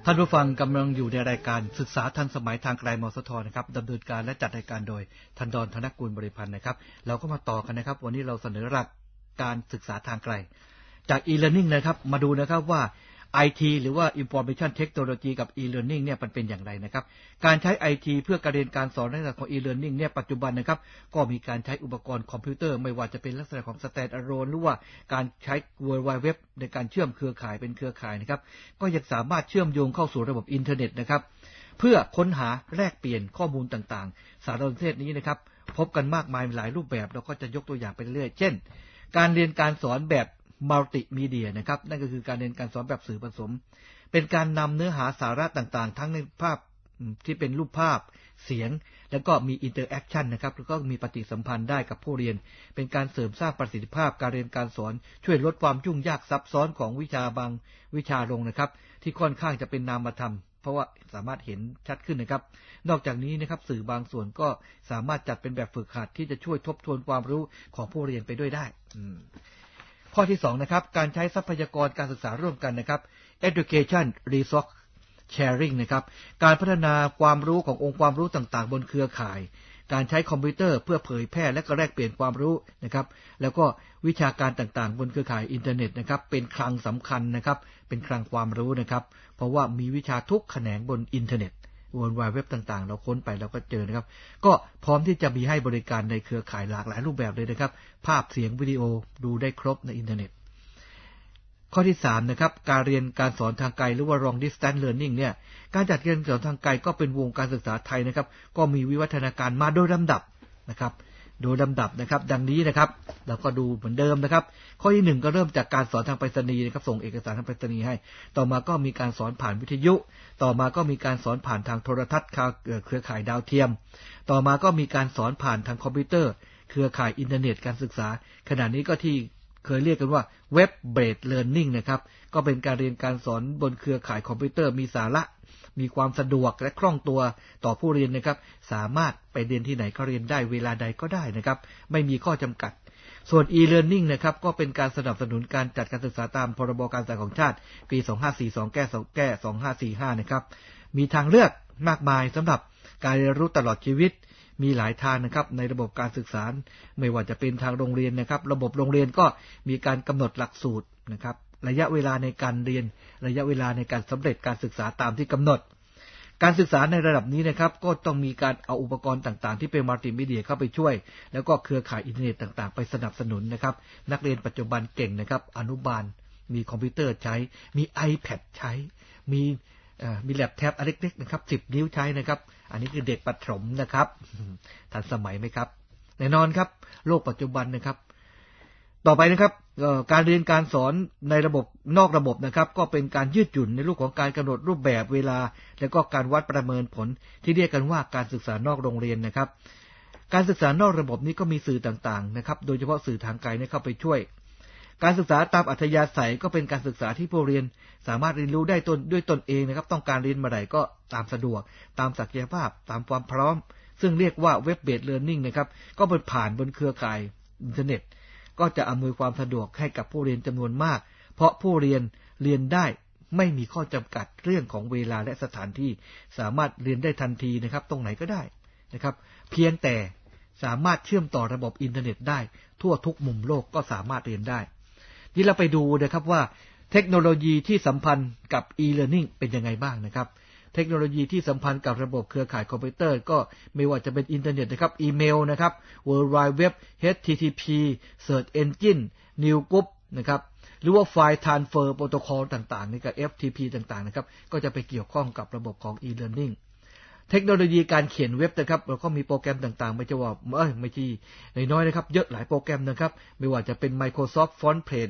ท่านผู้ฟังกำลังอยู่ในรายการศึกษาทันสมัยทางไกลมสทนะครับดำเนินการและจัดรายการโดยธนดร ธนกุลบริพันธ์นะครับเราก็มาต่อกันนะครับวันนี้เราเสนอหลักการศึกษาทางไกลจาก e-learning นะครับมาดูนะครับว่า IT หรือว่า Information Technology กับ e-learning เนี่ยมันเป็นอย่างไรนะครับการใช้ IT เพื่อการเรียนการสอนในลักษณะของ e-learning เนี่ยปัจจุบันนะครับก็มีการใช้อุปกรณ์คอมพิวเตอร์ไม่ว่าจะเป็นลักษณะของ Standalone หรือว่าการใช้ World Wide Web ในการเชื่อมเครือข่ายเป็นเครือข่ายนะครับก็ยังสามารถเชื่อมโยงเข้าสู่ระบบอินเทอร์เน็ตนะครับเพื่อค้นหาแลกเปลี่ยนข้อมูลต่างๆสารสนเทศนี้นะครับพบกันมากมายหลายรูปแบบเราก็จะยกตัวอย่างไปเรื่อยๆเช่นการเรียนการสอนแบบมัลติมีเดียนะครับนั่นก็คือการเรียนการสอนแบบสื่อผสมเป็นการนำเนื้อหาสาระต่างๆทั้งในภาพที่เป็นรูปภาพเสียงแล้วก็มีอินเตอร์แอคชั่นนะครับแล้วก็มีปฏิสัมพันธ์ได้กับผู้เรียนเป็นการเสริมสร้างประสิทธิภาพการเรียนการสอนช่วยลดความยุ่งยากซับซ้อนของวิชาบางวิชาลงนะครับที่ค่อนข้างจะเป็นนามธรรมเพราะว่าสามารถเห็นชัดขึ้นนะครับนอกจากนี้นะครับสื่อบางส่วนก็สามารถจัดเป็นแบบฝึกหัดที่จะช่วยทบทวนความรู้ของผู้เรียนไปด้วยได้ข้อที่2นะครับการใช้ทรัพยากรการศึกษาร่วมกันนะครับ education resource sharing นะครับการพัฒนาความรู้ขององค์ความรู้ต่างๆบนเครือข่ายการใช้คอมพิวเตอร์เพื่อเผยแพร่และก็แลกเปลี่ยนความรู้นะครับแล้วก็วิชาการต่างๆบนเครือข่ายอินเทอร์เน็ตนะครับเป็นคลังสำคัญนะครับเป็นคลังความรู้นะครับเพราะว่ามีวิชาทุกแขนงบนอินเทอร์เน็ตWorld Wide Web ต่างๆเราค้นไปเราก็เจอนะครับก็พร้อมที่จะมีให้บริการในเครือข่ายหลากหลายรูปแบบเลยนะครับภาพเสียงวิดีโอดูได้ครบในอินเทอร์เน็ตข้อที่3นะครับการเรียนการสอนทางไกลหรือว่า long distance learning เนี่ยการจัดเรียนการสอนทางไกลก็เป็นวงการศึกษาไทยนะครับก็มีวิวัฒนาการมาโดยลำดับนะครับโดยลำดับนะครับดังนี้นะครับเราก็ดูเหมือนเดิมนะครับข้อที่1ก็เริ่มจากการสอนทางไปรษณีย์นะครับส่งเอกสารทางไปรษณีย์ให้ต่อมาก็มีการสอนผ่านวิทยุต่อมาก็มีการสอนผ่านทางโทรทัศน์เครือข่ายดาวเทียมต่อมาก็มีการสอนผ่านทางคอมพิวเตอร์เครือข่ายอินเทอร์เน็ตการศึกษาขณะนี้ก็ที่เคยเรียกกันว่า Web Based Learning นะครับก็เป็นการเรียนการสอนบนเครือข่ายคอมพิวเตอร์มีสาระมีความสะดวกและคล่องตัวต่อผู้เรียนนะครับสามารถไปเรียนที่ไหนก็เรียนได้เวลาใดก็ได้นะครับไม่มีข้อจำกัดส่วน e-learning นะครับก็เป็นการสนับสนุนการจัดการศึกษาตามพรบการศึกษาของชาติปี2542แก้2545นะครับมีทางเลือกมากมายสำหรับการเรียนรู้ตลอดชีวิตมีหลายทางนะครับในระบบการศึกษาไม่ว่าจะเป็นทางโรงเรียนนะครับระบบโรงเรียนก็มีการกำหนดหลักสูตรนะครับระยะเวลาในการเรียนระยะเวลาในการสำเร็จการศึกษาตามที่กำหนดการศึกษาในระดับนี้นะครับก็ต้องมีการเอาอุปกรณ์ต่างๆที่เป็นมัลติมีเดียเข้าไปช่วยแล้วก็เครือข่ายอินเทอร์เน็ตต่างๆไปสนับสนุนนะครับนักเรียนปัจจุบันเก่งนะครับอนุบาลมีคอมพิวเตอร์ใช้มี iPad ใช้มีแล็ปแท็บอันเล็กๆนะครับ10 นิ้วใช้นะครับอันนี้คือเด็กประถมนะครับทันสมัยไหมครับแน่นอนครับโลกปัจจุบันนะครับต่อไปนะครับการเรียนการสอนในระบบนอกระบบนะครับก็เป็นการยืดหยุ่นในรูปของการกำหนดรูปแบบเวลาและก็การวัดประเมินผลที่เรียกกันว่าการศึกษานอกโรงเรียนนะครับการศึกษานอกระบบนี้ก็มีสื่อต่างๆนะครับโดยเฉพาะสื่อทางไกลเข้าไปช่วยการศึกษาตามอัธยาศัยก็เป็นการศึกษาที่ผู้เรียนสามารถเรียนรู้ได้ด้วยตนเองนะครับต้องการเรียนเมื่อไหร่ก็ตามสะดวกตามศักยภาพตามความพร้อมซึ่งเรียกว่า Web Based Learning นะครับก็เป็นผ่านบนเครือข่ายอินเทอร์เน็ตก็จะอำนวยความสะดวกให้กับผู้เรียนจำนวนมากเพราะผู้เรียนได้ไม่มีข้อจำกัดเรื่องของเวลาและสถานที่สามารถเรียนได้ทันทีนะครับตรงไหนก็ได้นะครับเพียงแต่สามารถเชื่อมต่อระบบอินเทอร์เน็ตได้ทั่วทุกมุมโลกก็สามารถเรียนได้ที่เราไปดูนะครับว่าเทคโนโลยีที่สัมพันธ์กับ e-learning เป็นยังไงบ้างนะครับเทคโนโลยีที่สัมพันธ์กับระบบเครือข่ายคอมพิวเตอร์ก็ไม่ว่าจะเป็นอินเทอร์เน็ตนะครับอีเมลนะครับ World Wide Web HTTP Search Engine Newsgroup นะครับหรือว่า File Transfer Protocol ต่างๆนี่กับ FTP ต่างๆนะครับก็จะไปเกี่ยวข้องกับระบบของ e-learning เทคโนโลยีการเขียนเว็บนะครับเราก็มีโปรแกรมต่างๆไม่ใช่ว่าไม่ใช่น้อยๆนะครับเยอะหลายโปรแกรมนะครับไม่ว่าจะเป็น Microsoft Frontpage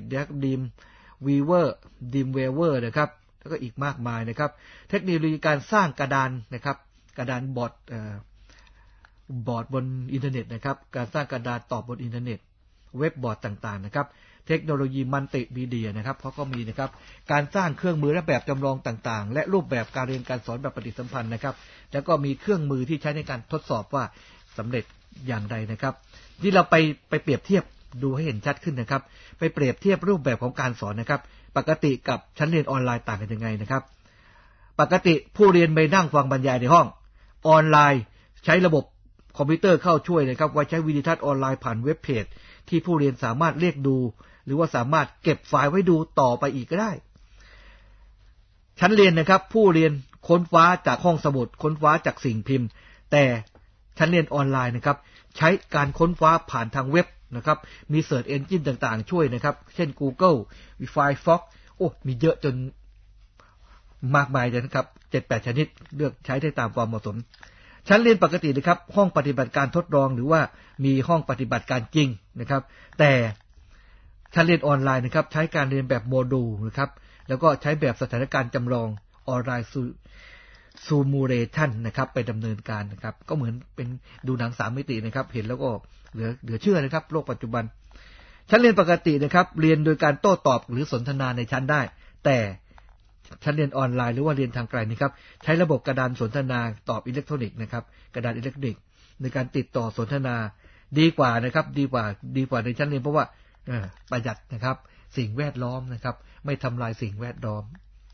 Dreamweaver นะครับแล้วก็อีกมากมายนะครับเทคโนโลยีการสร้างกระดานนะครับกระดานบอร์ดบนอินเทอร์เน็ตนะครับการสร้างกระดานตอบบนอินเทอร์เน็ตเว็บบอร์ดต่างๆนะครับเทคโนโลยีมัลติมีเดียนะครับเขาก็มีนะครับการสร้างเครื่องมือและแบบจำลองต่างๆและรูปแบบการเรียนการสอนแบบปฏิสัมพันธ์นะครับแล้วก็มีเครื่องมือที่ใช้ในการทดสอบว่าสำเร็จอย่างไรนะครับที่เราไปเปรียบเทียบดูให้เห็นชัดขึ้นนะครับไปเปรียบเทียบรูปแบบของการสอนนะครับปกติกับชั้นเรียนออนไลน์ต่างกันยังไงนะครับปกติผู้เรียนไปนั่งฟังบรรยายในห้องออนไลน์ใช้ระบบคอมพิวเตอร์เข้าช่วยนะครับไว้ใช้วิดีทัศน์ออนไลน์ผ่านเว็บเพจที่ผู้เรียนสามารถเรียกดูหรือว่าสามารถเก็บไฟล์ไว้ดูต่อไปอีกก็ได้ชั้นเรียนนะครับผู้เรียนค้นฟ้าจากห้องสมุดค้นฟ้าจากสิ่งพิมพ์แต่ชั้นเรียนออนไลน์นะครับใช้การค้นฟ้าผ่านทางเว็บนะครับมี Search Engine ต่างๆช่วยนะครับเช่น Google Firefox มีเยอะจนมากมายเลยนะครับ 7-8 ชนิดเลือกใช้ได้ตามความเหมาะสมชั้นเรียนปกตินะครับห้องปฏิบัติการทดลองหรือว่ามีห้องปฏิบัติการจริงนะครับแต่ชั้นเรียนออนไลน์นะครับใช้การเรียนแบบโมดูลนะครับแล้วก็ใช้แบบสถานการณ์จำลองออนไลน์ซูมูเลชันนะครับไปดำเนินการนะครับก็เหมือนเป็นดูหนัง3มิตินะครับเห็นแล้วก็เหลือเชื่อนะครับโลกปัจจุบันชั้นเรียนปกตินะครับเรียนโดยการโต้ตอบหรือสนทนาในชั้นได้แต่ชั้นเรียนออนไลน์หรือว่าเรียนทางไกลนะครับใช้ระบบกระดานสนทนาตอบอิเล็กทรอนิกส์นะครับกระดานอิเล็กทรอนิกส์ในการติดต่อสนทนาดีกว่านะครับดีกว่าในชั้นเรียนเพราะว่าประหยัดนะครับสิ่งแวดล้อมนะครับไม่ทำลายสิ่งแวดล้อม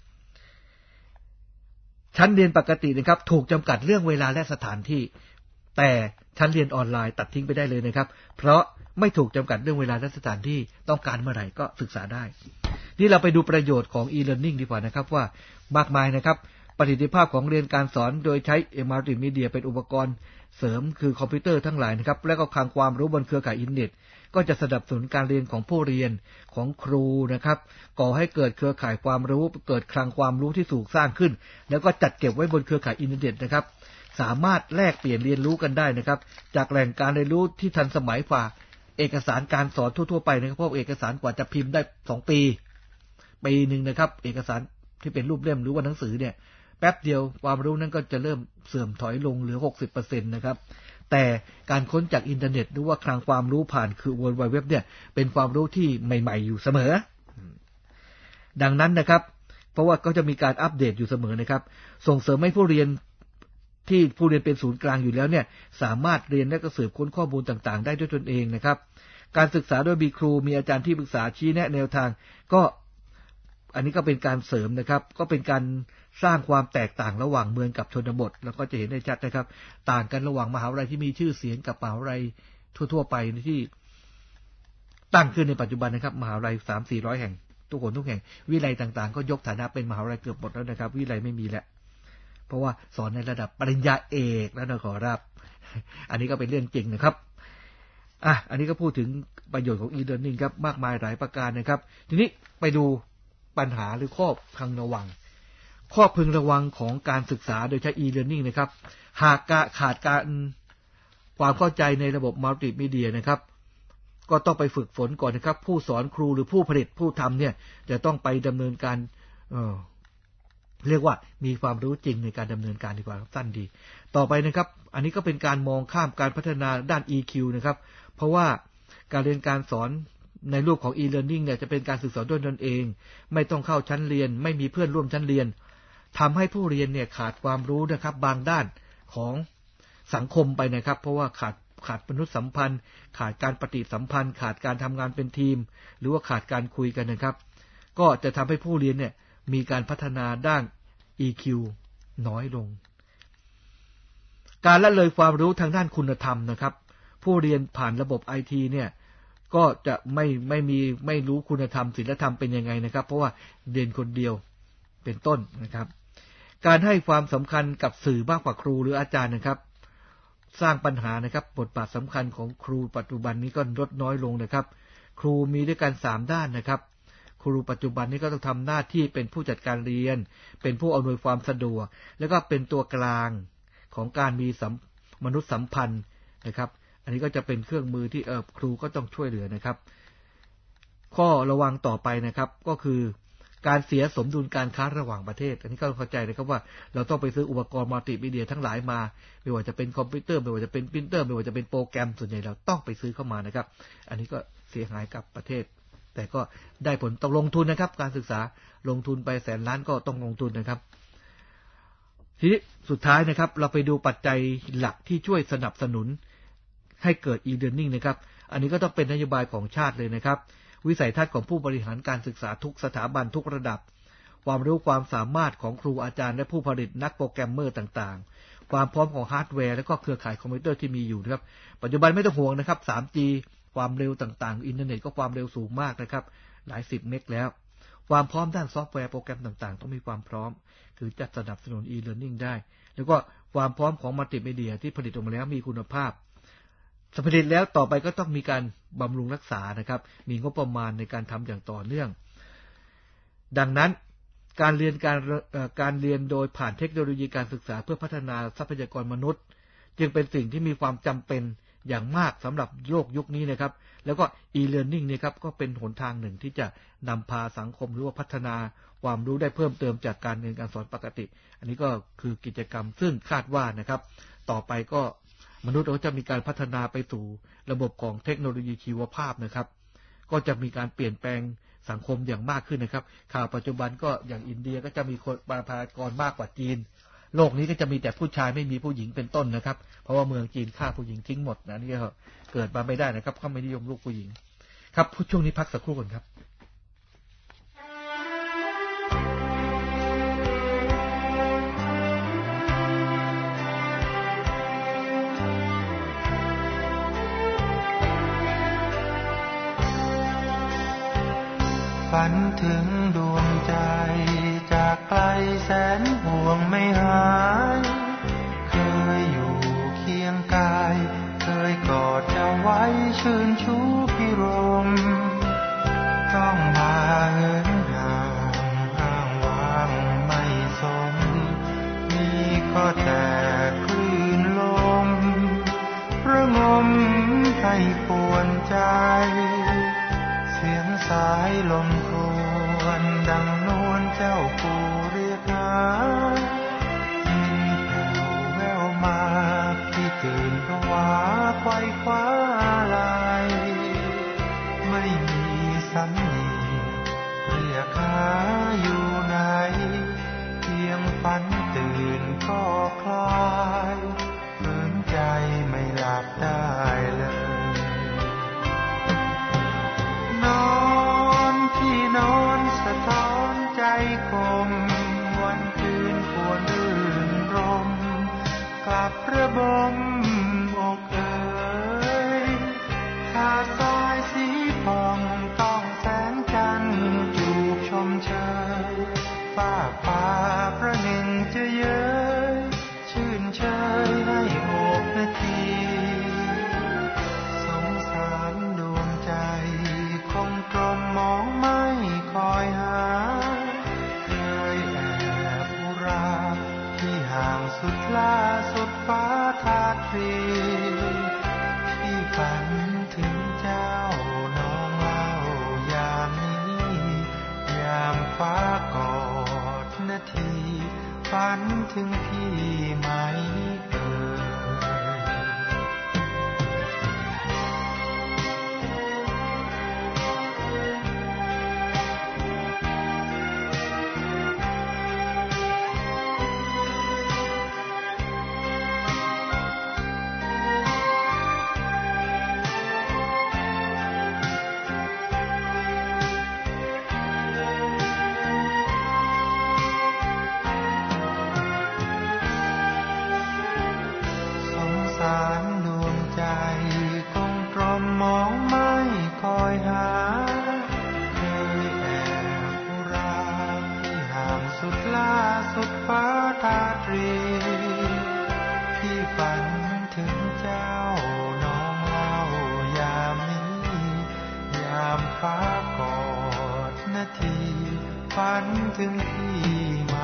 ชั้นเรียนปกตินะครับถูกจำกัดเรื่องเวลาและสถานที่แต่ชั้นเรียนออนไลน์ตัดทิ้งไปได้เลยนะครับเพราะไม่ถูกจำกัดเรื่องเวลาและสถานที่ต้องการเมื่อไหร่ก็ศึกษาได้นี่เราไปดูประโยชน์ของ e-learning ดีกว่านะครับว่ามากมายนะครับประสิทธิภาพของเรียนการสอนโดยใช้มัลติมีเดียเป็นอุปกรณ์เสริมคือคอมพิวเตอร์ทั้งหลายนะครับและก็คลังความรู้บนเครือข่ายอินเทอร์เน็ตก็จะสนับสนุนการเรียนของผู้เรียนของครูนะครับก่อให้เกิดเครือข่ายความรู้เกิดคลังความรู้ที่ถูกสร้างขึ้นแล้วก็จัดเก็บไว้บนเครือข่ายอินเทอร์เน็ตนะครับสามารถแลกเปลี่ยนเรียนรู้กันได้นะครับจากแหล่งการเรียนรู้ที่ทันสมัยกว่าเอกสารการสอนทั่วๆไปนะครับเพราะเอกสารกว่าจะพิมพ์ได้2 ปีนึงนะครับเอกสารที่เป็นรูปเล่มหรือว่าหนังสือเนี่ยแป๊บเดียวความรู้นั้นก็จะเริ่มเสื่อมถอยลงเหลือ 60% นะครับแต่การค้นจากอินเทอร์เน็ตหรือว่าคลังความรู้ผ่านคือ World Wide Web เนี่ยเป็นความรู้ที่ใหม่ๆอยู่เสมอดังนั้นนะครับเพราะว่าก็จะมีการอัปเดตอยู่เสมอนะครับส่งเสริมให้ผู้เรียนเป็นศูนย์กลางอยู่แล้วเนี่ยสามารถเรียนและก็สืบค้นข้อมูลต่างๆได้ด้วยตนเองนะครับการศึกษาโดยมีครูมีอาจารย์ที่ปรึกษาชี้แนะแนวทางก็อันนี้ก็เป็นการเสริมนะครับก็เป็นการสร้างความแตกต่างระหว่างเมืองกับชนบทแล้วก็จะเห็นได้ชัดนะครับต่างกันระหว่างมหาวิทยาลัยที่มีชื่อเสียงกับมหาวิทยาลัยทั่วๆไปที่ตั้งขึ้นในปัจจุบันนะครับมหาวิทยาลัย 300-400 แห่งทุกแห่งวิทยาลัยต่างๆก็ยกฐานะเป็นมหาวิทยาลัยเกือบหมดแล้วนะครับวิทยาลัยไม่มีแล้วเพราะว่าสอนในระดับปริญญาเอกแล้วนะขอรับอันนี้ก็เป็นเรื่องจริงนะครับอันนี้ก็พูดถึงประโยชน์ของ e-learning ครับมากมายหลายประการนะครับทีนี้ไปดูปัญหาหรือข้อพึงระวังของการศึกษาโดยใช้ e-learning นะครับหากขาดการความเข้าใจในระบบมัลติมีเดียนะครับก็ต้องไปฝึกฝนก่อนนะครับผู้สอนครูหรือผู้ผลิตผู้ทำเนี่ยจะต้องไปดำเนินการเรียกว่ามีความรู้จริงในการดำเนินการดีกว่าสั้นดีต่อไปนะครับอันนี้ก็เป็นการมองข้ามการพัฒนาด้าน EQ นะครับเพราะว่าการเรียนการสอนในรูปของ e-learning เนี่ยจะเป็นการศึกษาด้วยตนเองไม่ต้องเข้าชั้นเรียนไม่มีเพื่อนร่วมชั้นเรียนทำให้ผู้เรียนเนี่ยขาดความรู้นะครับบางด้านของสังคมไปนะครับเพราะว่าขาดมนุษยสัมพันธ์ขาดการปฏิสัมพันธ์ขาดการทำงานเป็นทีมหรือว่าขาดการคุยกันนะครับก็จะทำให้ผู้เรียนเนี่ยมีการพัฒนาด้าน EQ น้อยลงการละเลยความรู้ทางด้านคุณธรรมนะครับผู้เรียนผ่านระบบ IT เนี่ยก็จะไม่รู้คุณธรรมศีลธรรมเป็นยังไงนะครับเพราะว่าเรียนคนเดียวเป็นต้นนะครับการให้ความสำคัญกับสื่อมากกว่าครูหรืออาจารย์นะครับสร้างปัญหานะครับบทบาทสำคัญของครูปัจจุบันนี้ก็ลดน้อยลงนะครับครูมีด้วยกัน3ด้านนะครับครูปัจจุบันนี้ก็ต้องทำหน้าที่เป็นผู้จัดการเรียนเป็นผู้อำนวยความสะดวกแล้วก็เป็นตัวกลางของการมีมนุษยสัมพันธ์นะครับอันนี้ก็จะเป็นเครื่องมือที่ครูก็ต้องช่วยเหลือนะครับข้อระวังต่อไปนะครับก็คือการเสียสมดุลการค้าระหว่างประเทศอันนี้ก็เข้าใจนะครับว่าเราต้องไปซื้ออุปกรณ์มัลติมีเดียทั้งหลายมาไม่ว่าจะเป็นคอมพิวเตอร์ไม่ว่าจะเป็นพรินเตอร์ไม่ว่าจะเป็นโปรแกรมส่วนใหญ่เราต้องไปซื้อเข้ามานะครับอันนี้ก็เสียหายกับประเทศแต่ก็ได้ผลต้องลงทุนนะครับการศึกษาลงทุนไปแสนล้านก็ต้องลงทุนนะครับทีนี้สุดท้ายนะครับเราไปดูปัจจัยหลักที่ช่วยสนับสนุนให้เกิด e-learning นะครับอันนี้ก็ต้องเป็นนโยบายของชาติเลยนะครับวิสัยทัศน์ของผู้บริหารการศึกษาทุกสถาบันทุกระดับความรู้ความสามารถของครูอาจารย์และผู้ผลิตนักโปรแกรมเมอร์ต่างๆความพร้อมของฮาร์ดแวร์และก็เครือข่ายคอมพิวเตอร์ที่มีอยู่นะครับปัจจุบันไม่ต้องห่วงนะครับ 3G ความเร็วต่างๆอินเทอร์เน็ตก็ความเร็วสูงมากนะครับหลาย10 เมกแล้วความพร้อมด้านซอฟต์แวร์โปรแกรมต่างๆต้องมีความพร้อมคือจะสนับสนุน e-learning ได้แล้วก็ความพร้อมของมัลติมีเดียที่ผลิตออกมาแล้วมีคุณภาพผลิตแล้วต่อไปก็ต้องมีการบำรุงรักษานะครับมีงบประมาณในการทำอย่างต่อเนื่องดังนั้นการเรียนโดยผ่านเทคโนโลยีการศึกษาเพื่อพัฒนาทรัพยากรมนุษย์จึงเป็นสิ่งที่มีความจำเป็นอย่างมากสำหรับโลกยุคนี้นะครับแล้วก็ e-learning เนี่ยครับก็เป็นหนทางหนึ่งที่จะนำพาสังคมหรือว่าพัฒนาความรู้ได้เพิ่มเติมจากการเรียนการสอนปกติอันนี้ก็คือกิจกรรมซึ่งคาดว่านะครับต่อไปก็มนุษย์เราจะมีการพัฒนาไปสู่ระบบของเทคโนโลยีชีวภาพนะครับก็จะมีการเปลี่ยนแปลงสังคมอย่างมากขึ้นนะครับข่าวปัจจุบันก็อย่างอินเดียก็จะมีคนประชากรมากกว่าจีนโลกนี้ก็จะมีแต่ผู้ชายไม่มีผู้หญิงเป็นต้นนะครับเพราะว่าเมืองจีนฆ่าผู้หญิงทิ้งหมดนะนี่ก็เกิดมาไม่ได้นะครับเขาไม่นิยมลูกผู้หญิงครับช่วงนี้พักสักครู่ก่อนครับฝันถึงดวงใจจากไกลแสนห่วงไม่หายเคยอยู่เคียงกายเคยกอดจะไว้ชื่นชูพิรมต้องมาเหินห่างอ้างว้างไม่สมมีก็แต่คลื่นลมระงมให้ปวนใจเสียงสายลมครวญดังนวลเจ้าปู่เรียกหาแผ่วแววมาพี่ตื่นผวาไขว่คว้าลายไม่มีสัญญาเรียกหาอยู่ไหนเพียงฝันตื่นก็คลายฝืนใจไม่หลับได้เลยนอนสะท้อนใจคมวันคืนควรรื่นรมกลับระบมอกเอ่ยหาดทรายสีผ่องต้องแสงจันทร์จูบชมเชยฟ้าป่าประหนึ่งจะเย้ยชื่นเชยให้โอบนาทีสงสารดวงใจคงตรมมองไม่คอยหาเคยแอบอุราที่ห่างสุดลาสุดฟ้าทาตรีที่ฝันถึงเจ้าน้องเล่ายามนี้ยามฟ้ากอดนาทีฝันถึงพี่ไหมเอ่ยดวงใจคงตรมมองไม่คอยหาเคยแอบอุราที่ห่างสุดลาสุดฟ้าทาตรีที่ฝันถึงเจ้าน้องเล่ายามนี้ยามฟ้ากอดนาทีฝันถึงพี่ไหม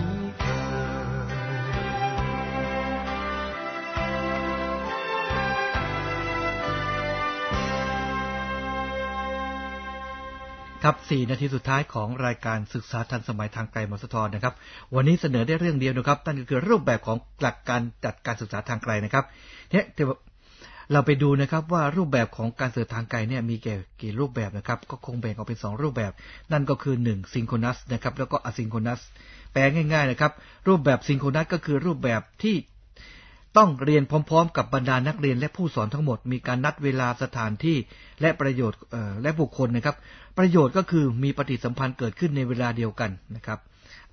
ครับ4 นาทีสุดท้ายของรายการศึกษาทันสมัยทางไกลมสทนะครับวันนี้เสนอได้เรื่องเดียวนะครับนั่นก็คือรูปแบบของหลักการจัดการศึกษาทางไกลนะครับเนี่ยเราไปดูนะครับว่ารูปแบบของการศึกษาทางไกลเนี่ยมีกี่รูปแบบนะครับก็คงแบ่งออกเป็น2รูปแบบนั่นก็คือ1ซิงโครนัสนะครับแล้วก็อะซิงโครนัสแปลง่ายๆนะครับรูปแบบซิงโครนัสก็คือรูปแบบที่ต้องเรียนพร้อมๆกับบรรดานักเรียนและผู้สอนทั้งหมดมีการนัดเวลาสถานที่และประโยชน์และบุคคลนะครับประโยชน์ก็คือมีปฏิสัมพันธ์เกิดขึ้นในเวลาเดียวกันนะครับ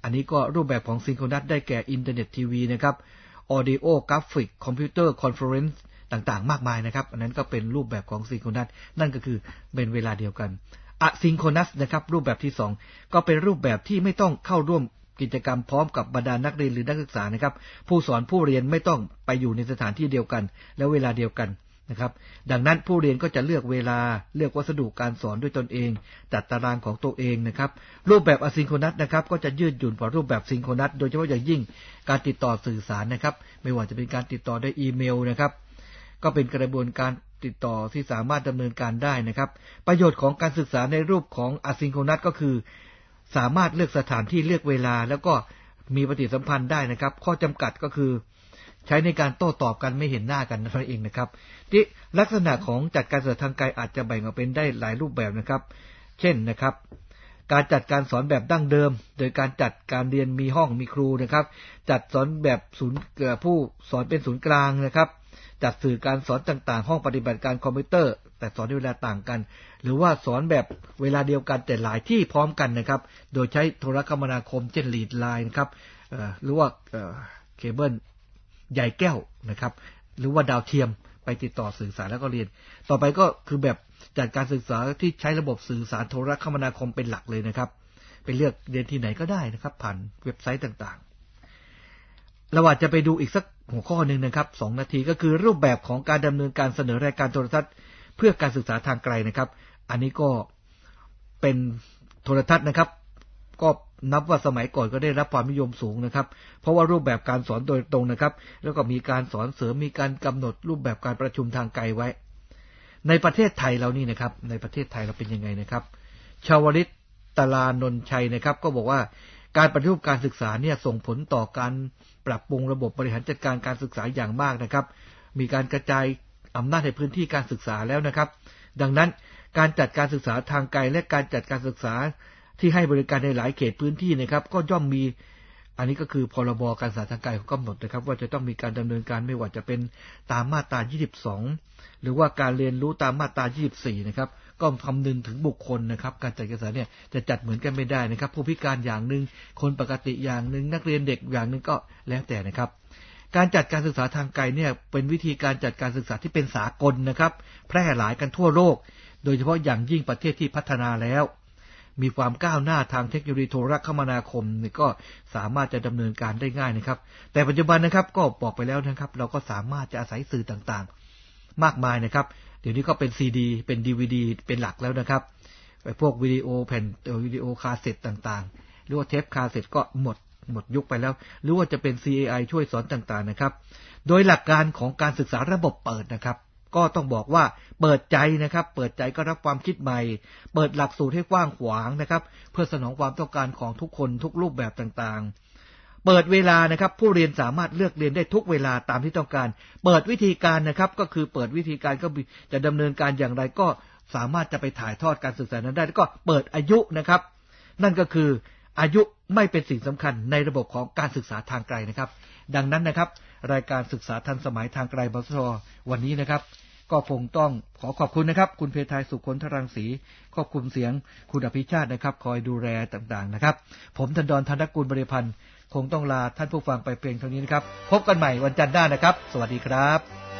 อันนี้ก็รูปแบบของซิงโครนัสได้แก่อินเทอร์เน็ตทีวีนะครับออดิโอกราฟิกคอมพิวเตอร์คอนเฟอเรนซ์ต่างๆมากมายนะครับอันนั้นก็เป็นรูปแบบของซิงโครนัสนั่นก็คือเป็นเวลาเดียวกันอะซิงโครนัสนะครับรูปแบบที่2ก็เป็นรูปแบบที่ไม่ต้องเข้าร่วมกิจกรรมพร้อมกับบรรดานักเรียนหรือนักศึกษานะครับผู้สอนผู้เรียนไม่ต้องไปอยู่ในสถานที่เดียวกันและเวลาเดียวกันนะครับดังนั้นผู้เรียนก็จะเลือกเวลาเลือกวัสดุการสอนด้วยตนเองจัดตารางของตัวเองนะครับรูปแบบอะซิงโครนัสนะครับก็จะยืดหยุ่นกว่ารูปแบบซิงโครนัสโดยเฉพาะอย่างยิ่งการติดต่อสื่อสารนะครับไม่ว่าจะเป็นการติดต่อด้วยอีเมลนะครับก็เป็นกระบวนการติดต่อที่สามารถดำเนินการได้นะครับประโยชน์ของการศึกษาในรูปของอะซิงโครนัสก็คือสามารถเลือกสถานที่เลือกเวลาแล้วก็มีปฏิสัมพันธ์ได้นะครับข้อจำกัดก็คือใช้ในการโต้ตอบกันไม่เห็นหน้ากันนั่นเองนะครับที่ลักษณะของจัดการศึกษาทางไกลอาจจะแบ่งออกเป็นได้หลายรูปแบบนะครับเช่นนะครับการจัดการสอนแบบดั้งเดิมโดยการจัดการเรียนมีห้องมีครูนะครับจัดสอนแบบศูนย์ผู้สอนเป็นศูนย์กลางนะครับจัดสื่อการสอนต่างๆห้องปฏิบัติการคอมพิวเตอร์แต่สอนในเวลาต่างกันหรือว่าสอนแบบเวลาเดียวกันแต่หลายที่พร้อมกันนะครับโดยใช้โทรคมนาคมเช่นลีดไลน์นะครับหรือว่าเคเบิลใหญ่แก้วนะครับหรือว่าดาวเทียมไปติดต่อสื่อสารแล้วก็เรียนต่อไปก็คือแบบจัดการศึกษาที่ใช้ระบบสื่อสารโทรคมนาคมเป็นหลักเลยนะครับไปเลือกเรียนที่ไหนก็ได้นะครับผ่านเว็บไซต์ต่างๆเราอาจจะไปดูอีกสักหัวข้อนึงนะครับ2นาทีก็คือรูปแบบของการดำเนินการเสนอรายการโทรทัศน์เพื่อการศึกษาทางไกลนะครับอันนี้ก็เป็นโทรทัศน์นะครับก็นับว่าสมัยก่อนก็ได้รับความนิยมสูงนะครับเพราะว่ารูปแบบการสอนโดยตรงนะครับแล้วก็มีการสอนเสริมมีการกำหนดรูปแบบการประชุมทางไกลไว้ในประเทศไทยเรานี่นะครับในประเทศไทยเราเป็นยังไงนะครับชาวลิตตลานนชัยนะครับก็บอกว่าการปฏิรูปการศึกษาเนี่ยส่งผลต่อการปรับปรุงระบบบริหารจัดการการศึกษาอย่างมากนะครับมีการกระจายอำนาจในพื้นที่การศึกษาแล้วนะครับดังนั้นการจัดการศึกษาทางไกลและการจัดการศึกษาที่ให้บริการในหลายเขตพื้นที่นะครับก็ย่อมมีอันนี้ก็คือพรบการศึกษาทางไกลเขากำหนดนะครับว่าจะต้องมีการดำเนินการไม่ว่าจะเป็นตามมาตรา22หรือว่าการเรียนรู้ตามมาตรา24นะครับก็คำนึงถึงบุคคลนะครับการจัดการศึกษาเนี่ยจะจัดเหมือนกันไม่ได้นะครับผู้พิการอย่างนึงคนปกติอย่างนึงนักเรียนเด็กอย่างนึงก็แล้วแต่นะครับการจัดการศึกษาทางไกลเนี่ยเป็นวิธีการจัดการศึกษาที่เป็นสากลนะครับแพร่หลายกันทั่วโลกโดยเฉพาะอย่างยิ่งประเทศที่พัฒนาแล้วมีความก้าวหน้าทางเทคโนโลยีโทรคมนาคมนี่ก็สามารถจะดำเนินการได้ง่ายนะครับแต่ปัจจุบันนะครับก็บอกไปแล้วนะครับเราก็สามารถจะอาศัยสื่อต่างๆมากมายนะครับเดี๋ยวนี้ก็เป็นซีดีเป็น DVD เป็นหลักแล้วนะครับไอ้พวกวิดีโอแผ่นวิดีโอคาสเซ็ตต่างๆหรือว่าเทปคาสเซ็ตก็หมดยุคไปแล้วหรือว่าจะเป็น CAI ช่วยสอนต่างๆนะครับโดยหลักการของการศึกษาระบบเปิดนะครับก็ต้องบอกว่าเปิดใจนะครับเปิดใจก็รับความคิดใหม่เปิดหลักสูตรให้กว้างขวางนะครับเพื่อสนองความต้องการของทุกคนทุกรูปแบบต่างๆเปิดเวลานะครับผู้เรียนสามารถเลือกเรียนได้ทุกเวลาตามที่ต้องการเปิดวิธีการนะครับก็คือเปิดวิธีการก็จะดำเนินการอย่างไรก็สามารถจะไปถ่ายทอดการศึกษานั้นได้แล้วก็เปิดอายุนะครับนั่นก็คืออายุไม่เป็นสิ่งสำคัญในระบบของการศึกษาทางไกลนะครับดังนั้นนะครับรายการศึกษาทันสมัยทางไกลบสทวันนี้นะครับก็คงต้องขอขอบคุณนะครับคุณเพทายสุขคนทรังสีควบคุมเสียงคุณอภิชาตินะครับคอยดูแลต่างๆนะครับผมธนดร ธนกุลบริพันธ์คงต้องลาท่านผู้ฟังไปเพียงเท่านี้นะครับพบกันใหม่วันจันทร์หน้านะครับสวัสดีครับ